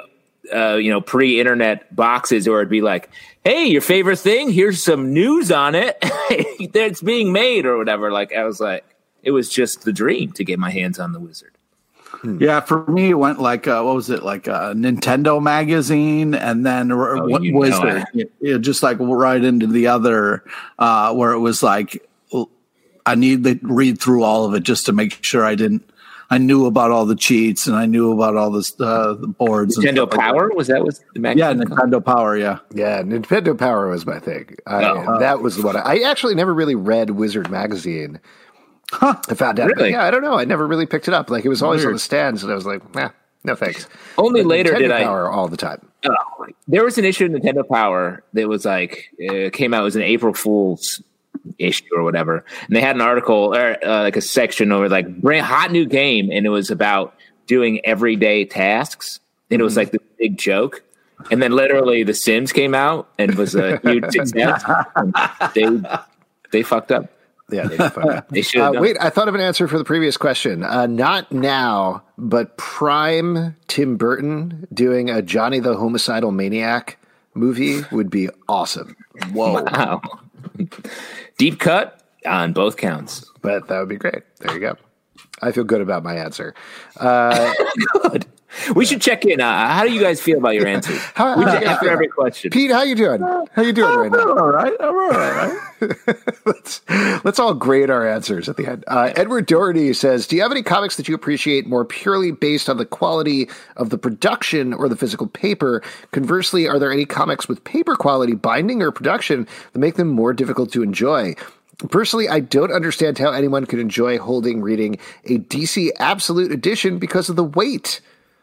uh, you know, pre-internet boxes, or it'd be like, hey, your favorite thing? Here's some news on it. It's being made or whatever. Like, I was like, it was just the dream to get my hands on the Wizard. Yeah, for me, it went like, uh, what was it, like a Nintendo magazine, and then Oh, what you was know it? It, it just like right into the other, uh, where it was like, I need to read through all of it just to make sure I didn't, I knew about all the cheats and I knew about all this, uh, the boards. Nintendo and stuff Power? like Was that was the that. Yeah, magazine? Nintendo Power, yeah. Yeah, Nintendo Power was my thing. I, Oh. that was the one. I actually never really read Wizard magazine. Huh. I found out. Really? Yeah, I don't know. I never really picked it up. Like, it was always on Weird. the stands, and I was like, nah, no thanks. Only But later Nintendo did I. Power all the time. Oh, there was an issue of Nintendo Power that was like, uh, came out, it was an April Fool's issue or whatever. And they had an article, or uh, like a section over like, brand, hot new game. And it was about doing everyday tasks. And it was like the big joke. And then literally The Sims came out and was a huge success. And they, they fucked up. Yeah, they did fun. They should Uh, have done wait, I thought of an answer for the previous question. Uh, not now, but prime Tim Burton doing a Johnny the Homicidal Maniac movie would be awesome. Whoa. Wow. Deep cut on both counts. But that would be great. There you go. I feel good about my answer. Uh, Good. We should check in. Uh, how do you guys feel about your answers? How- we how check do you after feel? every question. Pete, how you doing? How you doing right now? All right, all right, all right. let's, let's all grade our answers at the end. Uh, Edward Doherty says, do you have any comics that you appreciate more purely based on the quality of the production or the physical paper? Conversely, are there any comics with paper quality binding or production that make them more difficult to enjoy? Personally, I don't understand how anyone could enjoy holding reading a D C Absolute Edition because of the weight.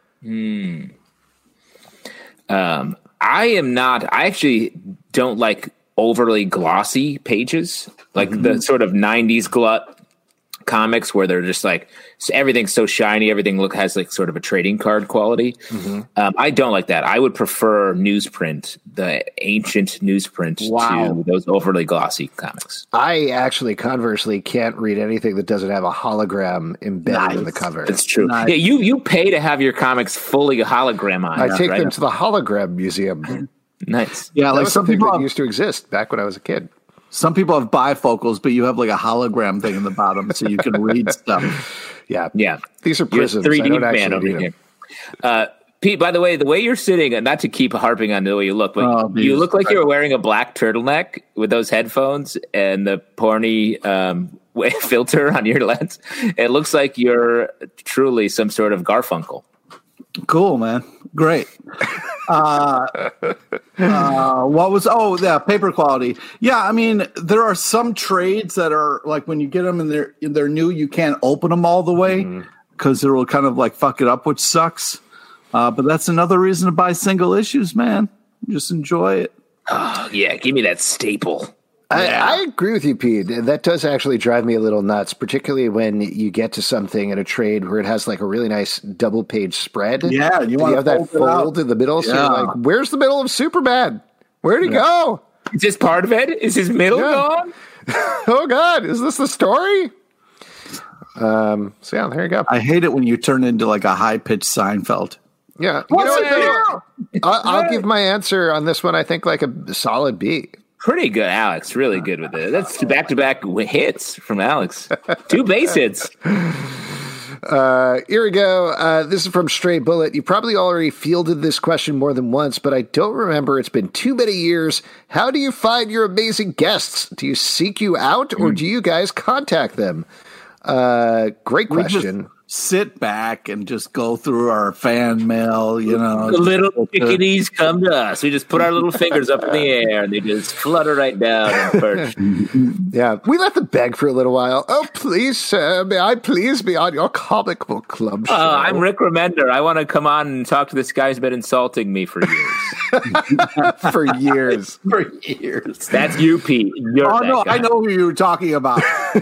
Um, I am not. I actually don't like overly glossy pages, like the sort of nineties glut comics where they're just like so everything's so shiny, everything look has like sort of a trading card quality. Um, I don't like that. I would prefer newsprint, the ancient newsprint, Wow. to those overly glossy comics. I actually, conversely, can't read anything that doesn't have a hologram embedded in the Nice. cover. It's true. Nice. Yeah, you you pay to have your comics fully hologram on. I take right? them to the hologram museum. Nice. Yeah, That like was some something people that have, used to exist back when I was a kid. some people have bifocals, but you have like a hologram thing in the bottom so you can read stuff. Yeah. Yeah. These are You're a prisms. three I D don't fan actually over need here. them. Uh, Pete, by the way, the way you're sitting, and not to keep harping on the way you look, but Oh, you geez. look like you're wearing a black turtleneck with those headphones and the porny um, filter on your lens. It looks like you're truly some sort of Garfunkel. Cool, man. Great. Uh, uh, what was, oh, yeah, paper quality. Yeah, I mean, there are some trades that are like when you get them and they're, they're new, you can't open them all the way because it will kind of like fuck it up, which sucks. Uh, but that's another reason to buy single issues, man. Just enjoy it. Oh, yeah, give me that staple. I, I agree with you, Pete. That does actually drive me a little nuts, particularly when you get to something in a trade where it has like a really nice double page spread. Yeah, you And wanna have that fold it out. fold in the middle. So Yeah. you're like, where's the middle of Superman? Where'd he go? Is this part of it? Is his middle Yeah. gone? Oh, God. Is this the story? Um. So, yeah, there you go. I hate it when you turn into like a high pitched Seinfeld. Yeah. You know What's what, the though? deal? I'll, I'll give my answer on this one, I think, like a solid B. Pretty good, Alex. Really good with it. That's back to back hits from Alex. Two base hits. Uh, here we go. Uh, this is from Stray Bullet. You probably already fielded this question more than once, but I don't remember. It's been too many years. How do you find your amazing guests? Do you seek you out, or do you guys contact them? Uh, great We just question. sit back and just go through our fan mail, you know. The little chickadees come to us. We just put our little fingers up in the air and they just flutter right down and perch. Yeah, we let them beg for a little while. Oh, please, sir, may I please be on your comic book club show? Uh, I'm Rick Remender. I want to come on and talk to this guy who's been insulting me for years. for years. For years. That's you, Pete. You're Oh that no, guy. I know who you're talking about.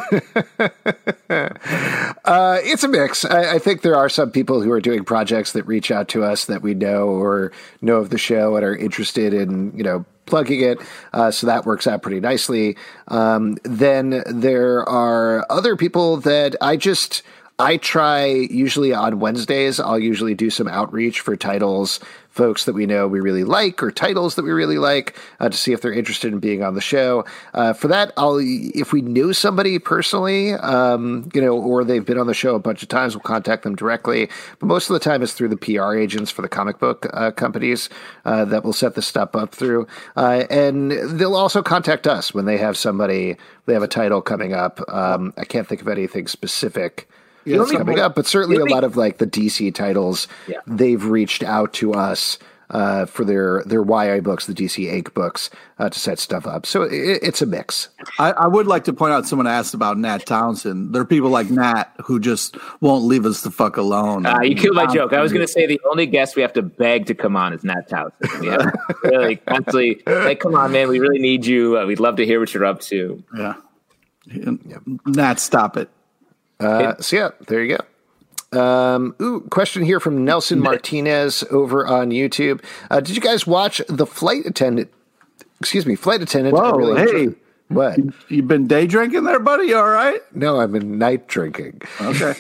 Uh, it's a mix. I, I think there are some people who are doing projects that reach out to us that we know or know of the show and are interested in, you know, plugging it. Uh, so that works out pretty nicely. Um, then there are other people that I just, I try usually on Wednesdays, I'll usually do some outreach for titles, folks that we know we really like or titles that we really like uh, to see if they're interested in being on the show. Uh, for that, I'll, if we know somebody personally, um, you know, or they've been on the show a bunch of times, we'll contact them directly. But most of the time it's through the P R agents for the comic book uh, companies uh, that will set this stuff up through. Uh, and they'll also contact us when they have somebody, they have a title coming up. Um, I can't think of anything specific Yeah, that's coming up, but certainly a lot of like the D C titles, Yeah. they've reached out to us uh, for their their Y A books, the D C Inc books, uh, to set stuff up. So it, it's a mix. I, I would like to point out, someone asked about Nat Townsend. There are people like Nat who just won't leave us the fuck alone. Uh, you killed my joke. I was going to say the only guest we have to beg to come on is Nat Townsend. We have to really constantly like, come on, man, we really need you. Uh, we'd love to hear what you're up to. Yeah. Nat, stop it. Uh, so yeah, there you go. Um, ooh, question here from Nelson Martinez over on YouTube. Uh, did you guys watch The Flight Attendant? Excuse me, Flight Attendant. Whoa, I really hey. enjoyed- What? You been day drinking there, buddy? You all right? No, I'm in night drinking. Okay.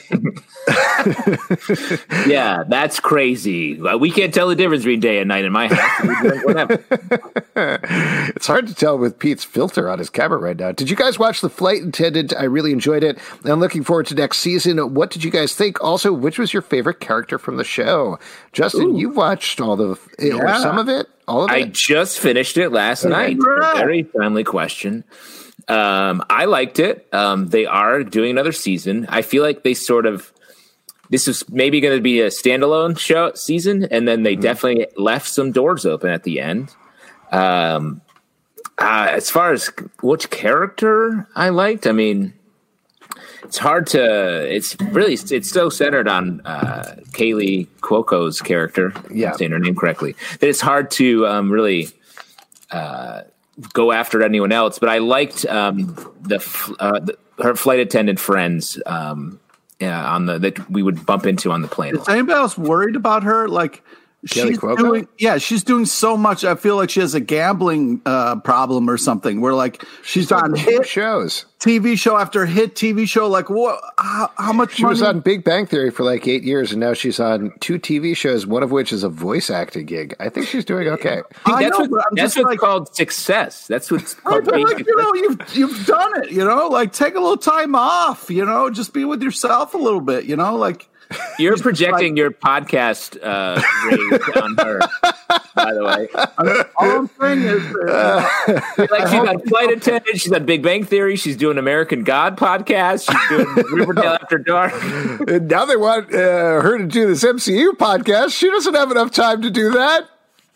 Yeah, that's crazy. Uh, We can't tell the difference between day and night in my house. We drink whatever. It's hard to tell with Pete's filter on his camera right now. Did you guys watch The Flight Attendant? I really enjoyed it. I'm looking forward to next season. What did you guys think? Also, which was your favorite character from the show? Justin, Ooh. you've watched all the, Yeah. or some of it? All of I it? just finished it last night. Right. Very timely question. Um, I liked it. Um, they are doing another season. I feel like they sort of, this is maybe going to be a standalone show season, and then they mm-hmm. definitely left some doors open at the end. Um, uh, as far as which character I liked, I mean, it's hard to. It's really it's so centered on uh, Kaylee Cuoco's character. Yeah, I'm saying her name correctly. That it's hard to um, really uh, go after anyone else. But I liked um, the, uh, the her flight attendant friends um, yeah, on the that we would bump into on the plane. Is anybody else worried about her? Like, Kelly she's Cuoco? doing, yeah, she's doing so much. I feel like she has a gambling uh, problem or something. Where like she's on hit shows, T V show after hit T V show. Like, what? How, how much? She money? was on Big Bang Theory for like eight years, and now she's on two T V shows, one of which is a voice acting gig. I think she's doing okay. I that's know, what, but I'm that's just what's like, called success. That's what's right, called but being like, you know, you've you've done it. You know, like take a little time off. You know, just be with yourself a little bit. You know, like. You're projecting like, your podcast uh, rate on her, by the way. All I'm saying is, uh, like she's on Flight Attendant, she's on Big Bang Theory, she's doing American God podcast, she's doing Riverdale After Dark. And now they want uh, her to do this M C U podcast. She doesn't have enough time to do that.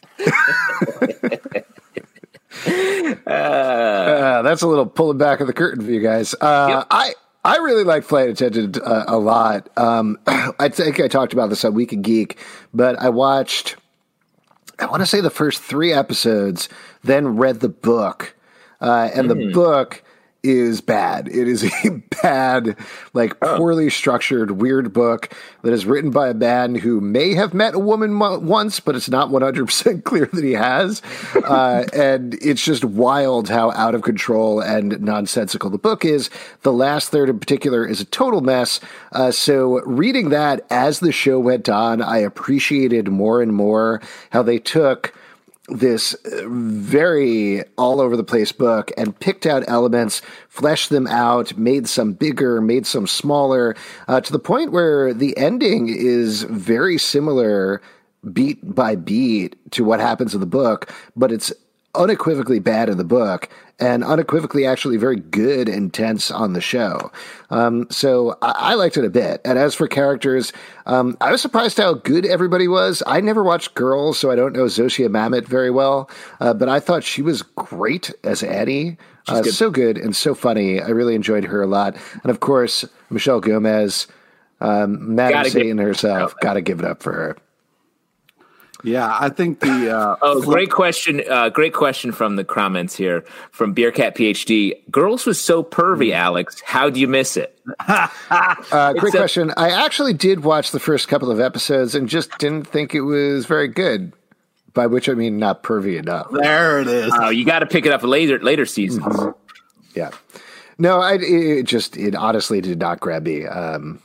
uh, uh, that's a little pulling back of the curtain for you guys. Uh, yep. I. I really like Flight Attendant uh, a lot. Um, I think I talked about this on Week in Geek, but I watched, I want to say the first three episodes, then read the book. Uh, and mm. the book is bad. It is a bad, like poorly structured, weird book that is written by a man who may have met a woman mo- once, but it's not one hundred percent clear that he has. Uh, and it's just wild how out of control and nonsensical the book is. The last third in particular is a total mess. Uh, so reading that as the show went on, I appreciated more and more how they took this very all over the place book and picked out elements, fleshed them out, made some bigger, made some smaller, uh, to the point where the ending is very similar beat by beat to what happens in the book, but it's unequivocally bad in the book and unequivocally actually very good and tense on the show. Um, so I, I liked it a bit. And as for characters, um, I was surprised how good everybody was. I never watched Girls, so I don't know Zosia Mamet very well, uh, but I thought she was great as Annie. Uh, good. So good and so funny. I really enjoyed her a lot. And of course, Michelle Gomez, um, Madam Satan herself, got to give it up for her. Yeah, I think the uh, oh, great question! Uh, great question from the comments here from Beercat PhD. Girls was so pervy, Alex. How do you miss it? uh, great a- question. I actually did watch the first couple of episodes and just didn't think it was very good. By which I mean not pervy enough. There it is. Oh, you got to pick it up later later seasons. Mm-hmm. Yeah. No, I it just it honestly did not grab me. Um,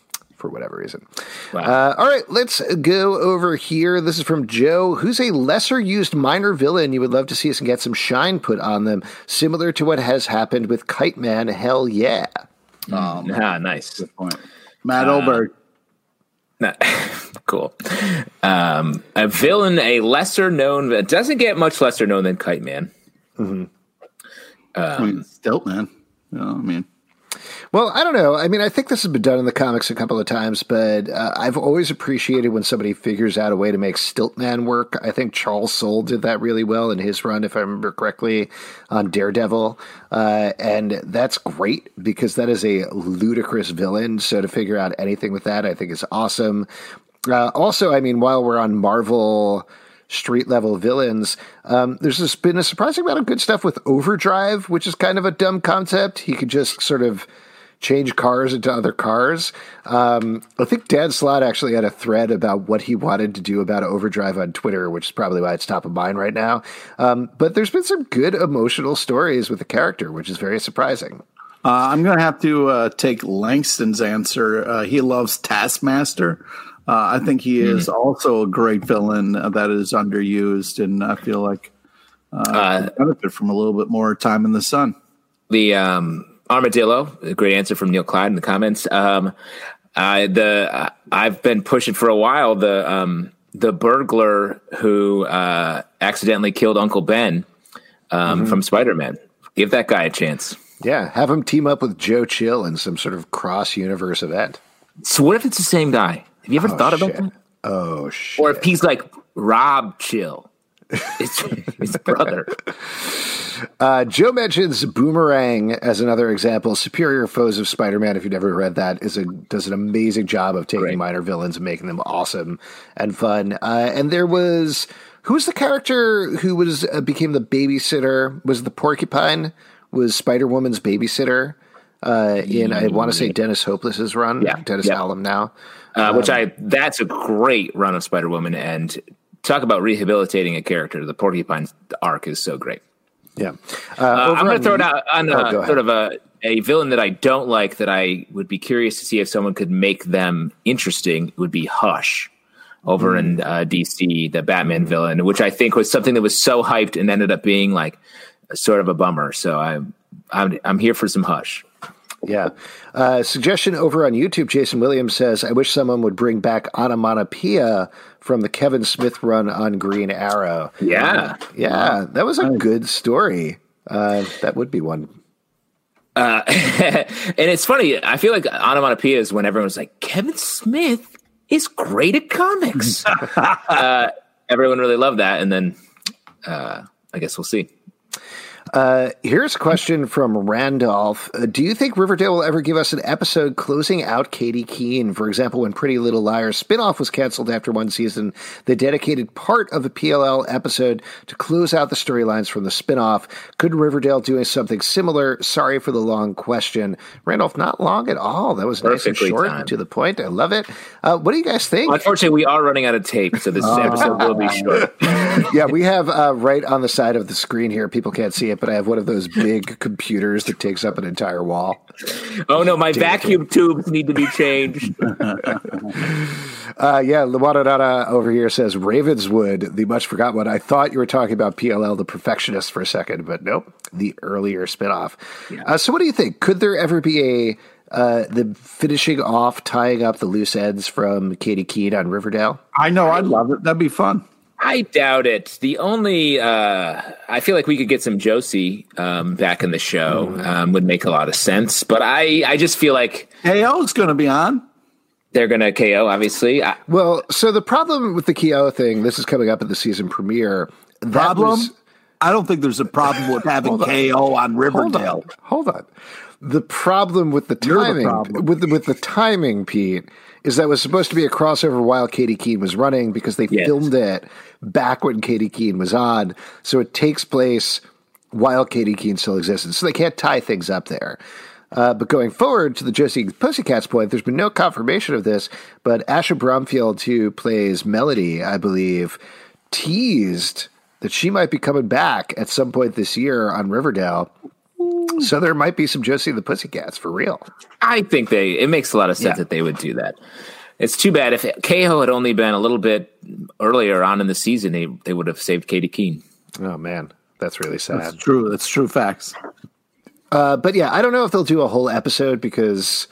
for whatever reason. Wow. Uh, all right, let's go over here. This is from Joe. Who's a lesser used minor villain you would love to see us get some shine put on them, similar to what has happened with Kite Man? Hell yeah. Um, ah, nice. Good point. Matt uh, Oberg. Nah, cool. Um, a villain, a lesser known, it doesn't get much lesser known than Kite Man. Mm-hmm. Um, I mean, Stilt Man. You know, I mean, well, I don't know. I mean, I think this has been done in the comics a couple of times, but uh, I've always appreciated when somebody figures out a way to make Stiltman work. I think Charles Soule did that really well in his run, if I remember correctly, on Daredevil. Uh, and that's great because that is a ludicrous villain. So to figure out anything with that, I think is awesome. Uh, also, I mean, while we're on Marvel street level villains, um, there's just been a surprising amount of good stuff with Overdrive, which is kind of a dumb concept. He could just sort of change cars into other cars. Um, I think Dan Slott actually had a thread about what he wanted to do about Overdrive on Twitter, which is probably why it's top of mind right now. Um, but there's been some good emotional stories with the character, which is very surprising. Uh, I'm going to have to uh, take Langston's answer. Uh, he loves Taskmaster. Uh, I think he is mm. also a great villain that is underused, and I feel like uh, uh, benefit from a little bit more time in the sun. The um, Armadillo, a great answer from Neil Clyde in the comments. Um, I the uh, I've been pushing for a while the um, the burglar who uh, accidentally killed Uncle Ben um, mm-hmm. from Spider-Man. Give that guy a chance. Yeah, have him team up with Joe Chill in some sort of cross-universe event. So what if it's the same guy? Have you ever oh, thought about shit. that? Oh, shit. Or if he's like Rob Chill, it's his brother. Uh, Joe mentions Boomerang as another example. Superior Foes of Spider-Man, if you've never read that, is a does an amazing job of taking Great. minor villains and making them awesome and fun. Uh, and there was, who was the character who was uh, became the babysitter? Was the Porcupine? Was Spider-Woman's babysitter? Uh, in, I want to say Dennis Hopeless's run. Yeah. Dennis yeah. Hallam now. Uh, um, which I, that's a great run of Spider-Woman, and talk about rehabilitating a character. The Porcupine arc is so great. Yeah. Uh, uh, I'm going to throw it out on oh, uh, sort of a, a villain that I don't like that I would be curious to see if someone could make them interesting would be Hush over mm. in uh, D C, the Batman villain, which I think was something that was so hyped and ended up being like sort of a bummer. So I'm, I'm, I'm here for some Hush. Yeah. Uh, suggestion over on YouTube, Jason Williams says, I wish someone would bring back Onomatopoeia from the Kevin Smith run on Green Arrow. Yeah. Uh, yeah, that was a good story. Uh, that would be one. Uh, and it's funny. I feel like Onomatopoeia is when everyone's like, Kevin Smith is great at comics. uh, everyone really loved that. And then uh, I guess we'll see. Uh, here's a question from Randolph. Uh, do you think Riverdale will ever give us an episode closing out Katie Keene? For example, when Pretty Little Liars spinoff was canceled after one season, they dedicated part of a P L L episode to close out the storylines from the spinoff. Could Riverdale do something similar? Sorry for the long question. Randolph, not long at all. That was nice and short and to the point. I love it. Uh, what do you guys think? Unfortunately, we are running out of tape, so this episode will be short. Yeah, we have uh, right on the side of the screen here. People can't see it, but I have one of those big computers that takes up an entire wall. Oh no, my Damn vacuum it. tubes need to be changed. uh, yeah, Luana over here says Ravenswood, the much forgotten one. I thought you were talking about P L L, the Perfectionist, for a second, but nope, the earlier spinoff. Yeah. Uh, so, what do you think? Could there ever be a uh, the finishing off, tying up the loose ends from Katie Keene on Riverdale? I know, I'd love it. That'd be fun. I doubt it. The only, uh, I feel like we could get some Josie um, back in the show. Um, would make a lot of sense. But I, I just feel like K O is going to be on. They're going to K O, obviously. I, well, so the problem with the K O thing, this is coming up at the season premiere. Problem? Was, I don't think there's a problem with having K O on Riverdale. Hold on. Hold on. The problem with the timing, the with the, with the timing, Pete, is that it was supposed to be a crossover while Katie Keene was running because they yes. filmed it back when Katie Keene was on. So it takes place while Katie Keene still existed. So they can't tie things up there. Uh, but going forward to the Josie Pussycats point, there's been no confirmation of this, but Asha Bromfield, who plays Melody, I believe, teased that she might be coming back at some point this year on Riverdale. So there might be some Josie and the Pussycats for real. I think they. It makes a lot of sense yeah. that they would do that. It's too bad if K O had only been a little bit earlier on in the season, they they would have saved Katie Keene. Oh man, that's really sad. That's true. That's true facts. Uh, but yeah, I don't know if they'll do a whole episode because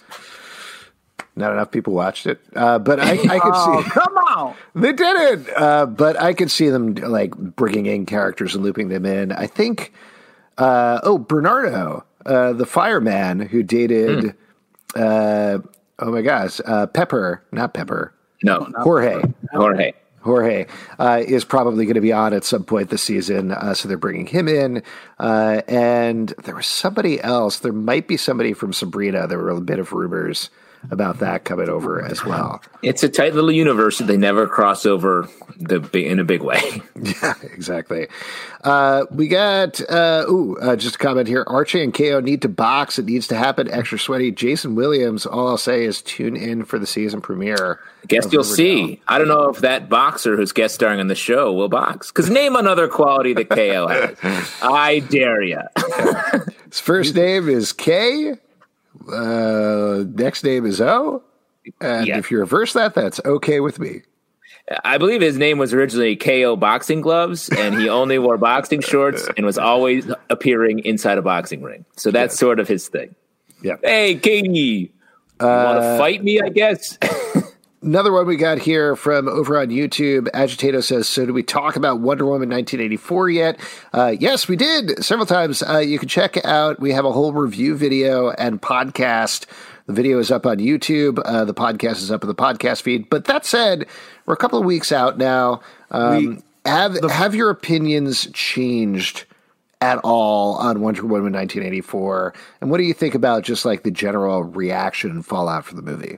not enough people watched it. Uh, but I, I could oh, see. Come on, they did it. Uh, but I could see them like bringing in characters and looping them in. I think. Uh, oh, Bernardo, uh, the fireman who dated. Mm. Uh, oh my gosh, uh, Pepper, not Pepper. No, Jorge. Jorge. Jorge uh, is probably going to be on at some point this season, uh, so they're bringing him in. Uh, and there was somebody else. There might be somebody from Sabrina. There were a bit of rumors about that coming over as well. It's a tight little universe that they never cross over the in a big way. Yeah, exactly. Uh, we got, uh, ooh, uh, just a comment here. Archie and K O need to box. It needs to happen. Extra sweaty. Jason Williams, all I'll say is tune in for the season premiere. I guess you'll Riverdale. see. I don't know if that boxer who's guest starring on the show will box. Because name another quality that K O has. I dare you. His first name is K. Uh, next name is O. And yeah. if you reverse that, that's okay with me. I believe his name was originally K O Boxing Gloves, and he only wore boxing shorts and was always appearing inside a boxing ring. So that's yes. sort of his thing. Yeah. Hey, Katie, you uh, want to fight me, I guess? Another one we got here from over on YouTube. Agitato says, so did we talk about Wonder Woman nineteen eighty-four yet? Uh, yes, we did several times. Uh, you can check out, we have a whole review video and podcast. The video is up on YouTube. Uh, the podcast is up in the podcast feed. But that said, we're a couple of weeks out now. Um, we, have the, have your opinions changed at all on Wonder Woman nineteen eighty-four? And what do you think about just like the general reaction and fallout for the movie?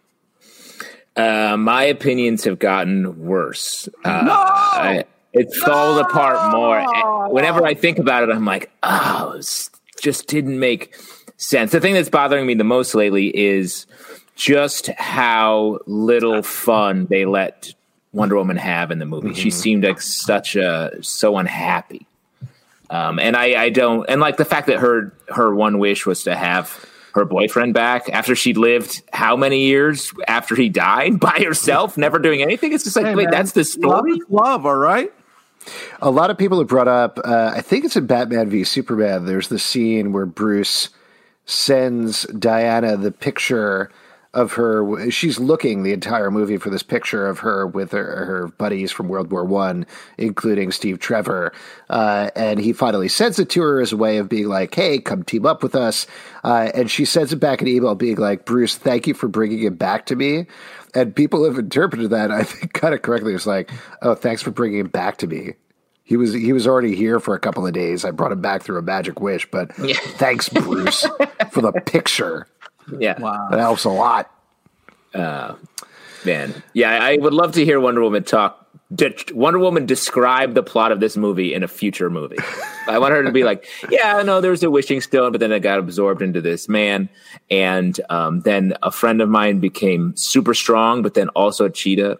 Uh, my opinions have gotten worse. Uh, no! I, it no! falls apart more. Whenever I think about it, I'm like, oh, it just didn't make sense. The thing that's bothering me the most lately is just how little fun they let Wonder Woman have in the movie. Mm-hmm. She seemed like such a so unhappy. Um, and I, I don't, and like the fact that her her one wish was to have her boyfriend back after she lived how many years after he died by herself, never doing anything. It's just like, hey, wait, man, that's the story. Love, love, all right. A lot of people have brought up, uh, I think it's in Batman v Superman. There's the scene where Bruce sends Diana the picture of her. She's looking the entire movie for this picture of her with her, her buddies from World War One, including Steve Trevor. Uh, and he finally sends it to her as a way of being like, hey, come team up with us. Uh, and she sends it back an email being like, Bruce, thank you for bringing it back to me. And people have interpreted that, I think, kind of correctly. It's like, oh, thanks for bringing it back to me. He was he was already here for a couple of days. I brought him back through a magic wish, but yeah. Thanks, Bruce, for the picture. Yeah, wow. That helps a lot. Uh, man, yeah, I would love to hear Wonder Woman talk. De- Wonder Woman describe the plot of this movie in a future movie. I want her to be like, yeah, no, there was a wishing stone, but then it got absorbed into this man, and um, then a friend of mine became super strong, but then also a cheetah.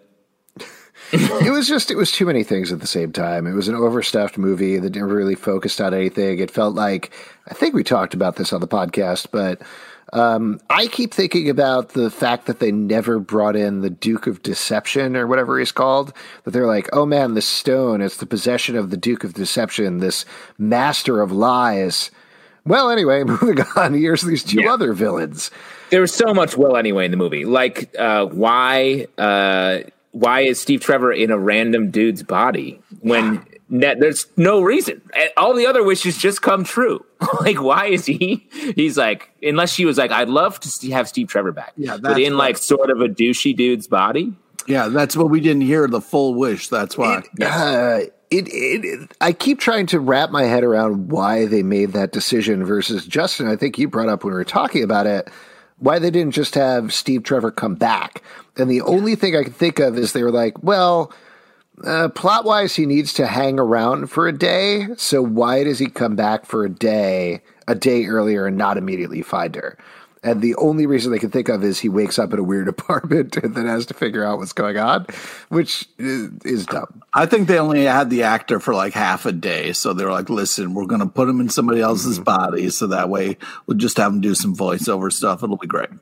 It was just, it was too many things at the same time. It was an overstuffed movie that never really focused on anything. It felt like, I think we talked about this on the podcast, but um, I keep thinking about the fact that they never brought in the Duke of Deception or whatever he's called. That they're like, oh man, this stone, it's the possession of the Duke of Deception, this master of lies. Well, anyway, moving on, here's these two yeah. other villains. There was so much well anyway in the movie. Like, uh, why... Uh, Why is Steve Trevor in a random dude's body when ne- there's no reason? All the other wishes just come true. Like, why is he? He's like, unless she was like, I'd love to have Steve Trevor back. Yeah, but in like sort of a douchey dude's body. Yeah, that's what we didn't hear the full wish. That's why. It, uh, it, it, it, I keep trying to wrap my head around why they made that decision versus Justin. I think you brought up when we were talking about it. Why they didn't just have Steve Trevor come back. And the only thing I can think of is they were like, well, uh, plot-wise, he needs to hang around for a day. So why does he come back for a day, a day earlier and not immediately find her? And the only reason they can think of is he wakes up in a weird apartment and then has to figure out what's going on, which is, is dumb. I think they only had the actor for like half a day. So they were like, listen, we're going to put him in somebody else's mm-hmm. body. So that way we'll just have him do some voiceover stuff. It'll be great.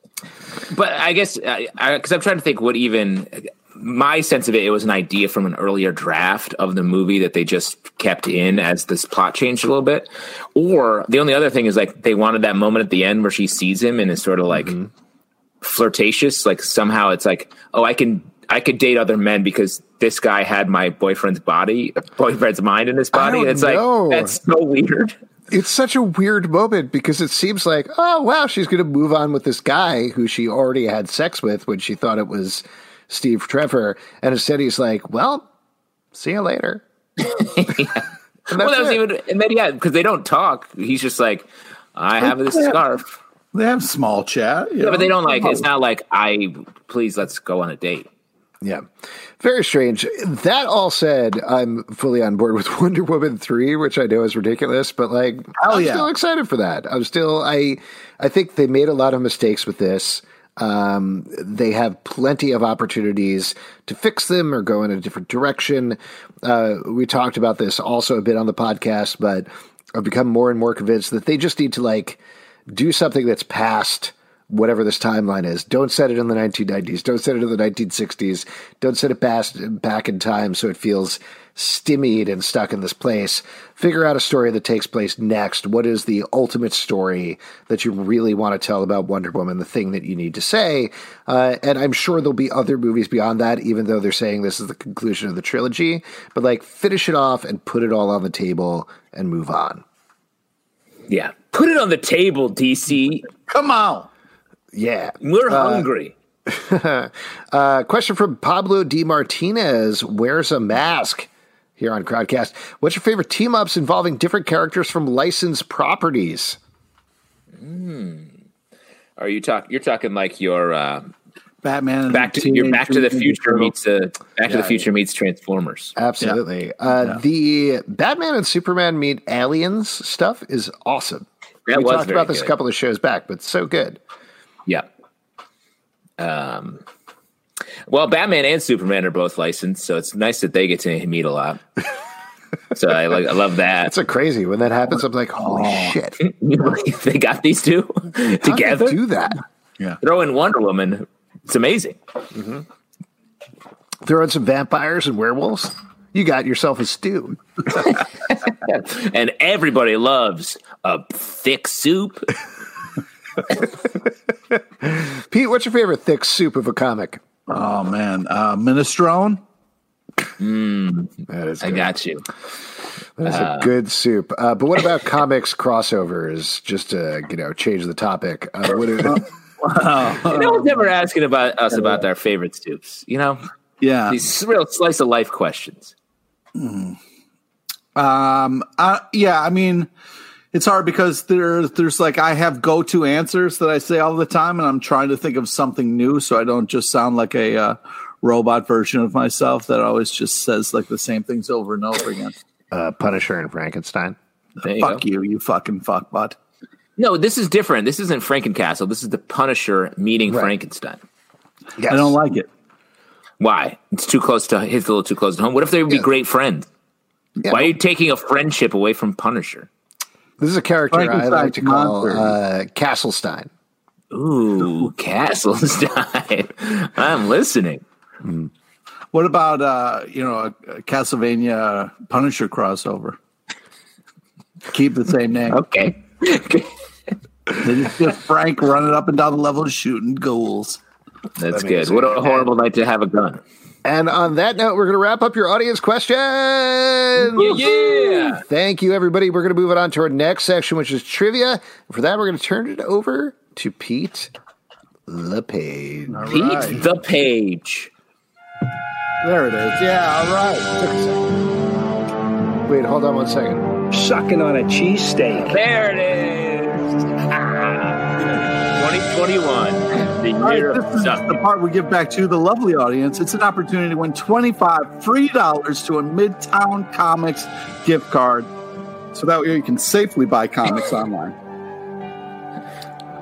But I guess, because I'm trying to think what even, my sense of it, it was an idea from an earlier draft of the movie that they just kept in as this plot changed a little bit. Or the only other thing is like they wanted that moment at the end where she sees him and is sort of like mm-hmm. flirtatious. Like somehow it's like, oh, I can, I could date other men because this guy had my boyfriend's body, boyfriend's mind in his body. And it's know. like, that's so weird. It's such a weird moment because it seems like, oh, wow, she's going to move on with this guy who she already had sex with when she thought it was Steve Trevor. And instead he's like, well, see you later. yeah. Well, that was it. even, and then, yeah, because they don't talk. He's just like, I have this they scarf. Have, they have small chat. Yeah, know? But they don't like, it's not like, I, please, let's go on a date. Yeah. Very strange. That all said, I'm fully on board with Wonder Woman three, which I know is ridiculous, but like, Hell I'm yeah. still excited for that. I'm still, I, I think they made a lot of mistakes with this. Um, they have plenty of opportunities to fix them or go in a different direction. Uh, we talked about this also a bit on the podcast, but I've become more and more convinced that they just need to like do something that's past whatever this timeline is. Don't set it in the nineteen nineties. Don't set it in the nineteen sixties. Don't set it past, back in time so it feels stymied and stuck in this place. Figure out a story that takes place next. What is the ultimate story that you really want to tell about Wonder Woman, the thing that you need to say? Uh, and I'm sure there'll be other movies beyond that, even though they're saying this is the conclusion of the trilogy. But like, finish it off and put it all on the table and move on. Yeah. Put it on the table, D C. Come on. Yeah. We're uh, hungry. uh, question from Pablo D. Martinez. Wears a mask here on Crowdcast. What's your favorite team-ups involving different characters from licensed properties? Mm. Are you talking? You're talking like your uh, Batman. Back to your Back to the Future meets uh, Back yeah, to the Future yeah. meets Transformers. Absolutely. Yeah. Uh, yeah. The Batman and Superman meet aliens stuff is awesome. That we was talked about this good. a couple of shows back, but so good. Yeah. Um. Well, Batman and Superman are both licensed, so it's nice that they get to meet a lot. So I like, I love that. It's a crazy when that happens. I'm like, holy oh. shit! They got these two together. Do that? Yeah. Throw in Wonder Woman. It's amazing. Mm-hmm. Throw in some vampires and werewolves. You got yourself a stew. And everybody loves a thick soup. Pete, what's your favorite thick soup of a comic? Oh man, uh, minestrone. Mm, that is. Good. I got you. That's uh, a good soup. Uh, but what about comics crossovers? Just to you know, change the topic. Uh, what are, wow. No one's ever asking about us about our favorite soups. You know, yeah, these real slice of life questions. Mm. Um. Uh, yeah. I mean. It's hard because there, there's like I have go-to answers that I say all the time, and I'm trying to think of something new so I don't just sound like a uh, robot version of myself that always just says like the same things over and over again. Uh, Punisher and Frankenstein. You Fuck go. you, you fucking fuckbutt. No, this is different. This isn't Frankencastle. This is the Punisher meeting right. Frankenstein. Yes. I don't like it. Why? It's too close to his a little too close to home. What if they would be yeah. great friends? Yeah. Why are you taking a friendship away from Punisher? This is a character I like to call uh, Castlestein. Ooh, Castlestein. I'm listening. Mm. What about, uh, you know, a, a Castlevania Punisher crossover? Keep the same name. Okay. It's just Frank running up and down the level shooting ghouls. That's Amazing. Good. What a horrible night to have a gun. And on that note, we're going to wrap up your audience questions. Yeah, yeah. Thank you, everybody. We're going to move it on to our next section, which is trivia. For that, we're going to turn it over to Pete LePage. All Pete right. the Page. There it is. Yeah, all right. Wait, hold on one second. Sucking on a cheesesteak. There it is. twenty twenty-one. The year right, this is the part we give back to the lovely audience. It's an opportunity to win twenty-five free dollars to a Midtown Comics gift card. So that way you can safely buy comics online.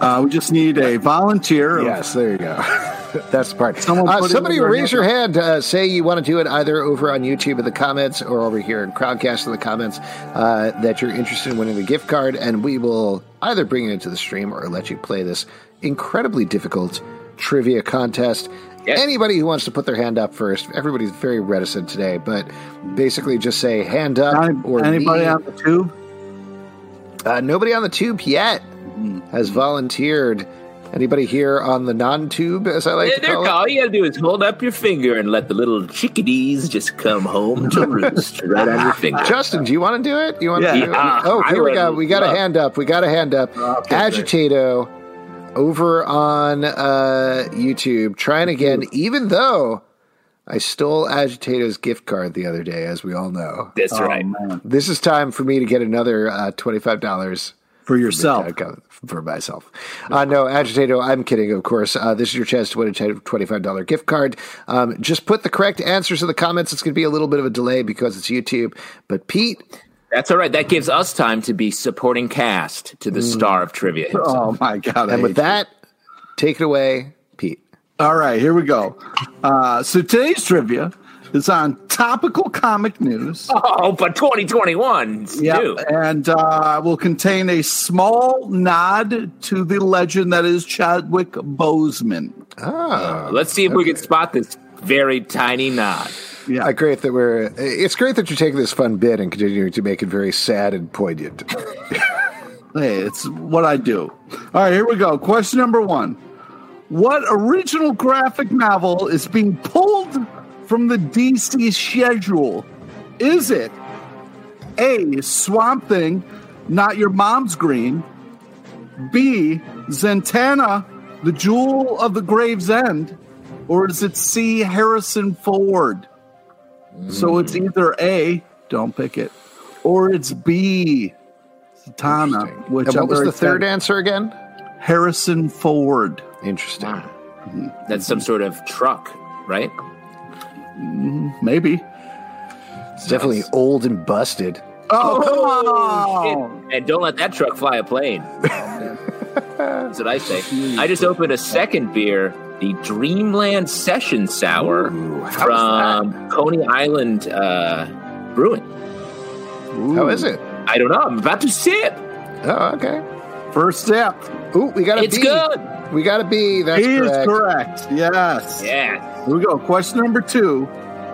Uh, we just need a volunteer. Of, Yes, there you go. That's the part. Someone Uh, put it somebody in their raise hand. your hand. Uh, say you want to do it either over on YouTube in the comments or over here in Crowdcast in the comments uh, that you're interested in winning the gift card, and we will either bring it into the stream or let you play this incredibly difficult trivia contest. Yes. Anybody who wants to put their hand up first, everybody's very reticent today, but basically just say hand up Any- or Anybody me. on the tube? Uh, nobody on the tube yet has volunteered. Anybody here on the non-tube, as I like Yeah, to they're- call it? all you gotta do is hold up your finger and let the little chickadees just come home to roost right on your finger. Justin, do you want to do it? You want Yeah. to do it? Yeah, Oh, I here we would go. We got a love- hand up. We got a hand up. Okay, Agitato over on uh, YouTube trying again, even though I stole Agitato's gift card the other day, as we all know. That's Oh, right. man. This is time for me to get another uh, twenty-five dollars For yourself. for myself. Uh, no, Agitato, I'm kidding, of course. Uh, this is your chance to win a twenty-five dollars gift card. Um, just put the correct answers in the comments. It's going to be a little bit of a delay because it's YouTube. But Pete, That's all right. That gives us time to be supporting cast to the star of trivia himself. Oh, my God. I and with hate you. that, take it away, Pete. All right, here we go. Uh, so today's trivia is on topical comic news. Oh, but twenty twenty-one. It's Yeah, new. and uh, will contain a small nod to the legend that is Chadwick Boseman. Oh, Let's see if we can spot this very tiny nod. Yeah, uh, great that we're. It's great that you're taking this fun bit and continuing to make it very sad and poignant. hey, it's what I do. All right, here we go. Question number one: what original graphic novel is being pulled from the D C schedule? Is it A, Swamp Thing, Not Your Mom's Green, B, Zatanna, The Jewel of the Gravesend, or is it C, Harrison Ford? So it's either A, don't pick it, or it's B, Zatanna, which And I'm what was very the third excited- answer again? Harrison Ford. Interesting. That's some sort of truck, right? Maybe. It's definitely old and busted. Oh, come on. shit. And don't let that truck fly a plane. That's what I say. I just opened a second beer, the Dreamland Session Sour from Coney Island uh, Brewing. How is it? I don't know. I'm about to sip. Oh, okay. First step. Ooh, we got a It's B. good. We got a B. That's He correct. is correct. Yes. Yeah. Here we go. Question number two.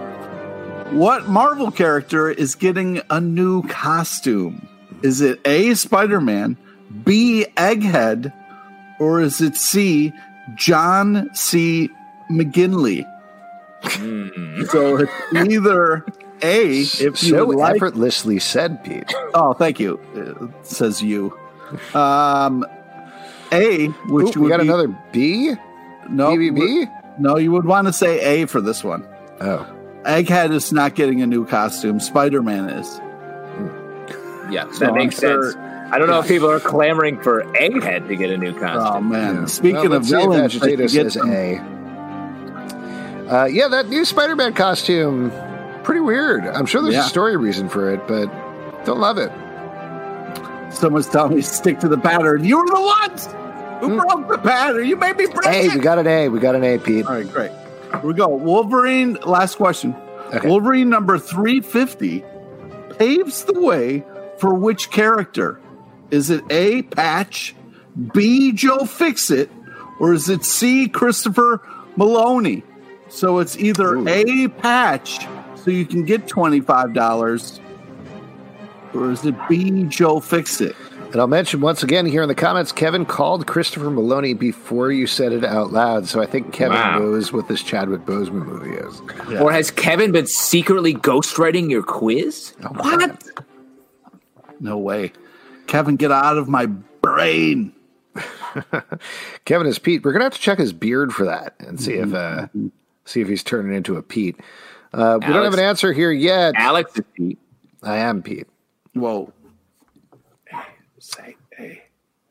What Marvel character is getting a new costume? Is it A, Spider-Man, B, Egghead, or is it C, John C. McGinley? So it's either A, if you So would like. effortlessly said, Pete. Oh, thank you. It says you. Um, A, which Ooh, we would got be, another B? no, B B B? No, you would want to say A for this one. Oh. Egghead is not getting a new costume. Spider-Man is. Yeah, that So makes I'm sure- sense. I don't know if people are clamoring for Egghead to get a new Oh costume. man! Yeah. Speaking Well, of let's see if villains, I Agitator can get says some- A. Uh, yeah, that new Spider-Man costume, pretty weird. I'm sure there's Yeah. a story reason for it, but don't love it. Someone's telling me stick to the pattern. You were the ones who broke the pattern. You made me break Hey, it. we got an A. We got an A, Pete. All right, great. Here we go. Wolverine. Last question. Okay. Wolverine number three fifty paves the way for which character? Is it A, Patch, B, Joe Fixit, or is it C, Christopher Maloney? So it's either Ooh. A, Patch, so you can get twenty-five dollars, or is it B, Joe Fixit? And I'll mention once again here in the comments, Kevin called Christopher Maloney before you said it out loud, so I think Kevin Wow. knows what this Chadwick Boseman movie is. Or has Kevin been secretly ghostwriting your quiz? What? No way. Kevin, get out of my brain. Kevin is Pete. We're gonna have to check his beard for that and see if uh, see if he's turning into a Pete. Uh, we don't have Alex- an answer here yet. Alex is Pete. I am Pete. Whoa. Say A.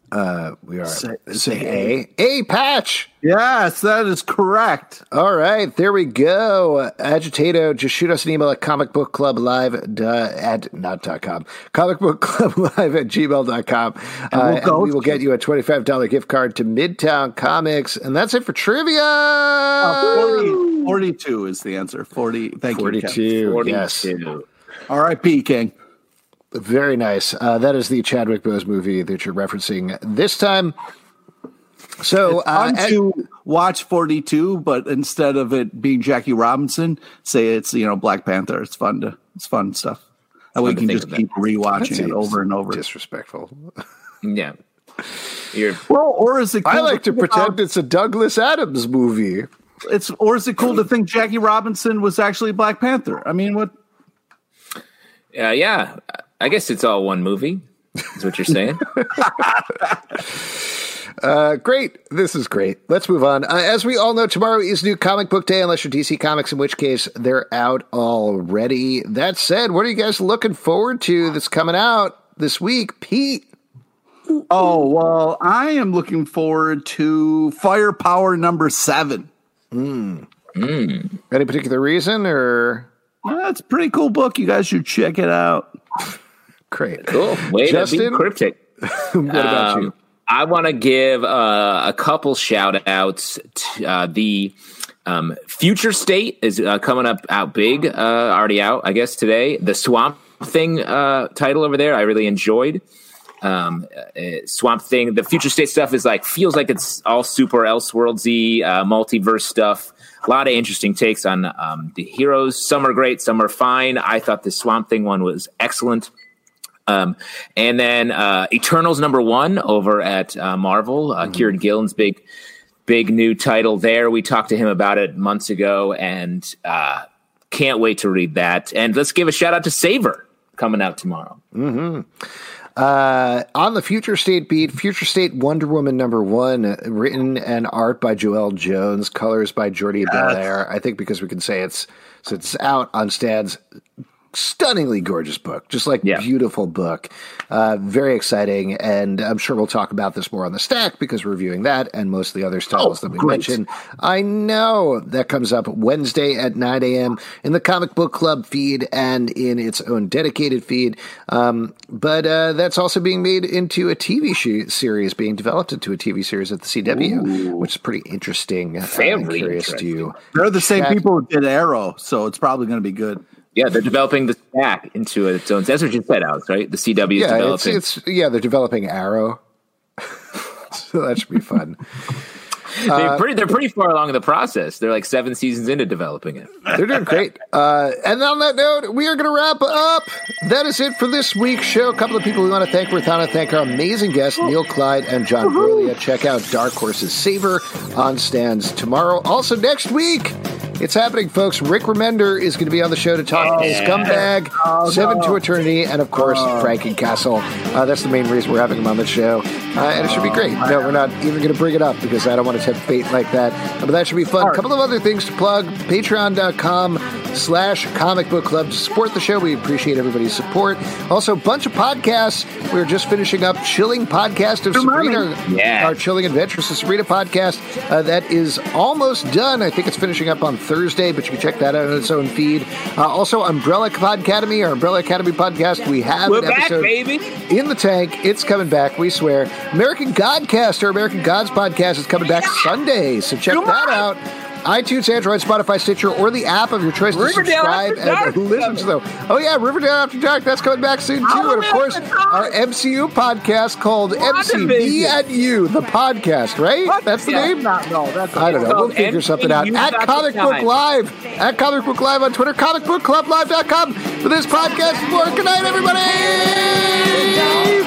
Uh, we are Say- say A. A patch. Yes, that is correct. All right, there we go. Agitato, just shoot us an email at comicbookclublive uh, at not dot com. comicbookclublive at gmail dot com. And we'll uh, go and we will get you a twenty-five dollars gift card to Midtown Comics. And that's it for trivia. Uh, forty, forty-two is the answer. forty. Thank you, Ken. forty-two, yes. forty-two. All right, P. King. Very nice. Uh, that is the Chadwick Bose movie that you're referencing this time. So, It's uh, fun to watch forty-two, but instead of it being Jackie Robinson, say it's, you know, Black Panther. It's fun to, it's fun stuff. That way you to can think just of that. keep rewatching that it over and over. disrespectful. Yeah. You're Well, or is it cool I like to think pretend about- it's a Douglas Adams movie. it's, or is it cool to think Jackie Robinson was actually Black Panther? I mean, what? uh, yeah. I guess it's all one movie. Is what you're saying. Uh, great. This is great. Let's move on. Uh, as we all know, tomorrow is New Comic Book Day, unless you're D C Comics, in which case they're out already. That said, what are you guys looking forward to that's coming out this week? Pete? Oh, well, I am looking forward to Firepower number seven. Mm. Mm. Any particular reason, or? That's a pretty cool book. You guys should check it out. Great. Cool. Way Justin? to be cryptic. What about Um, you? I want to give uh, a couple shout outs to uh, the um, Future State is uh, coming up out big, uh, already out, I guess, today. The Swamp Thing uh, title over there, I really enjoyed. Um, uh, Swamp Thing, the Future State stuff is like, feels like it's all super Elseworldsy, uh, multiverse stuff. A lot of interesting takes on um, the heroes. Some are great, some are fine. I thought the Swamp Thing one was excellent. Um, and then uh, Eternals number one over at uh, Marvel, uh, mm-hmm. Kieran Gillen's big, big new title there. We talked to him about it months ago, and uh, can't wait to read that. And let's give a shout out to Saver coming out tomorrow. Mm-hmm. Uh, on the Future State beat, Future State Wonder Woman number one, written and art by Joelle Jones, colors by Jordi yes. Belair. I think because we can say it's so it's out on stands. Stunningly gorgeous book, just like yeah. beautiful book. Uh, very exciting, and I'm sure we'll talk about this more on the stack because we're reviewing that and most of the other titles oh, that we great. mentioned. I know that comes up Wednesday at nine a.m. in the Comic Book Club feed and in its own dedicated feed. Um, but uh, that's also being made into a T V sh- series, being developed into a T V series at the C W, Ooh. which is pretty interesting. Very I'm curious interesting. to you. They're the same people who did Arrow, so it's probably going to be good. Yeah, they're developing the stack into its own. That's what you said, Alex, right? The C W is yeah, developing. It's, it's, yeah, they're developing Arrow. So that should be fun. they're, uh, pretty, they're pretty far along in the process. They're like seven seasons into developing it. They're doing great. Uh, and on that note, we are going to wrap up. That is it for this week's show. A couple of people we want to thank. We want to thank our amazing guests, Neil Clyde and John Burlia. Check out Dark Horse's Saver on stands tomorrow. Also next week, it's happening, folks. Rick Remender is going to be on the show to talk yeah. Scumbag, oh, Seven no. to Eternity, and, of course, oh. Frankencastle. Uh, that's the main reason we're having him on the show. Uh, and it should be great. No, we're not even going to bring it up because I don't want to tempt fate like that. Uh, but that should be fun. A couple of other things to plug. Patreon.com slash comic book club to support the show. We appreciate everybody's support. Also, a bunch of podcasts. We're just finishing up Chilling Podcast of Good Sabrina. Yeah. Our Chilling Adventures of Sabrina podcast. Uh, that is almost done. I think it's finishing up on Thursday, but you can check that out on its own feed. Uh, also, Umbrella Academy, our Umbrella Academy podcast. We have We're an episode back, baby. in the tank. It's coming back, we swear. American Godcast, our American Gods podcast, is coming back Sunday, so check Come that on. out. iTunes, Android, Spotify, Stitcher, or the app of your choice to Riverdale subscribe and listen to them. Oh, yeah, Riverdale After Dark. That's coming back soon, too. Oh, and, of course, our M C U podcast called M C B and You, the podcast, right? What? That's the yeah, name? Not, no, that's I don't know. We'll figure something out. At Comic Book Live. At Comic Book Live on Twitter. comic book club live dot com for this podcast. More. Good night, everybody!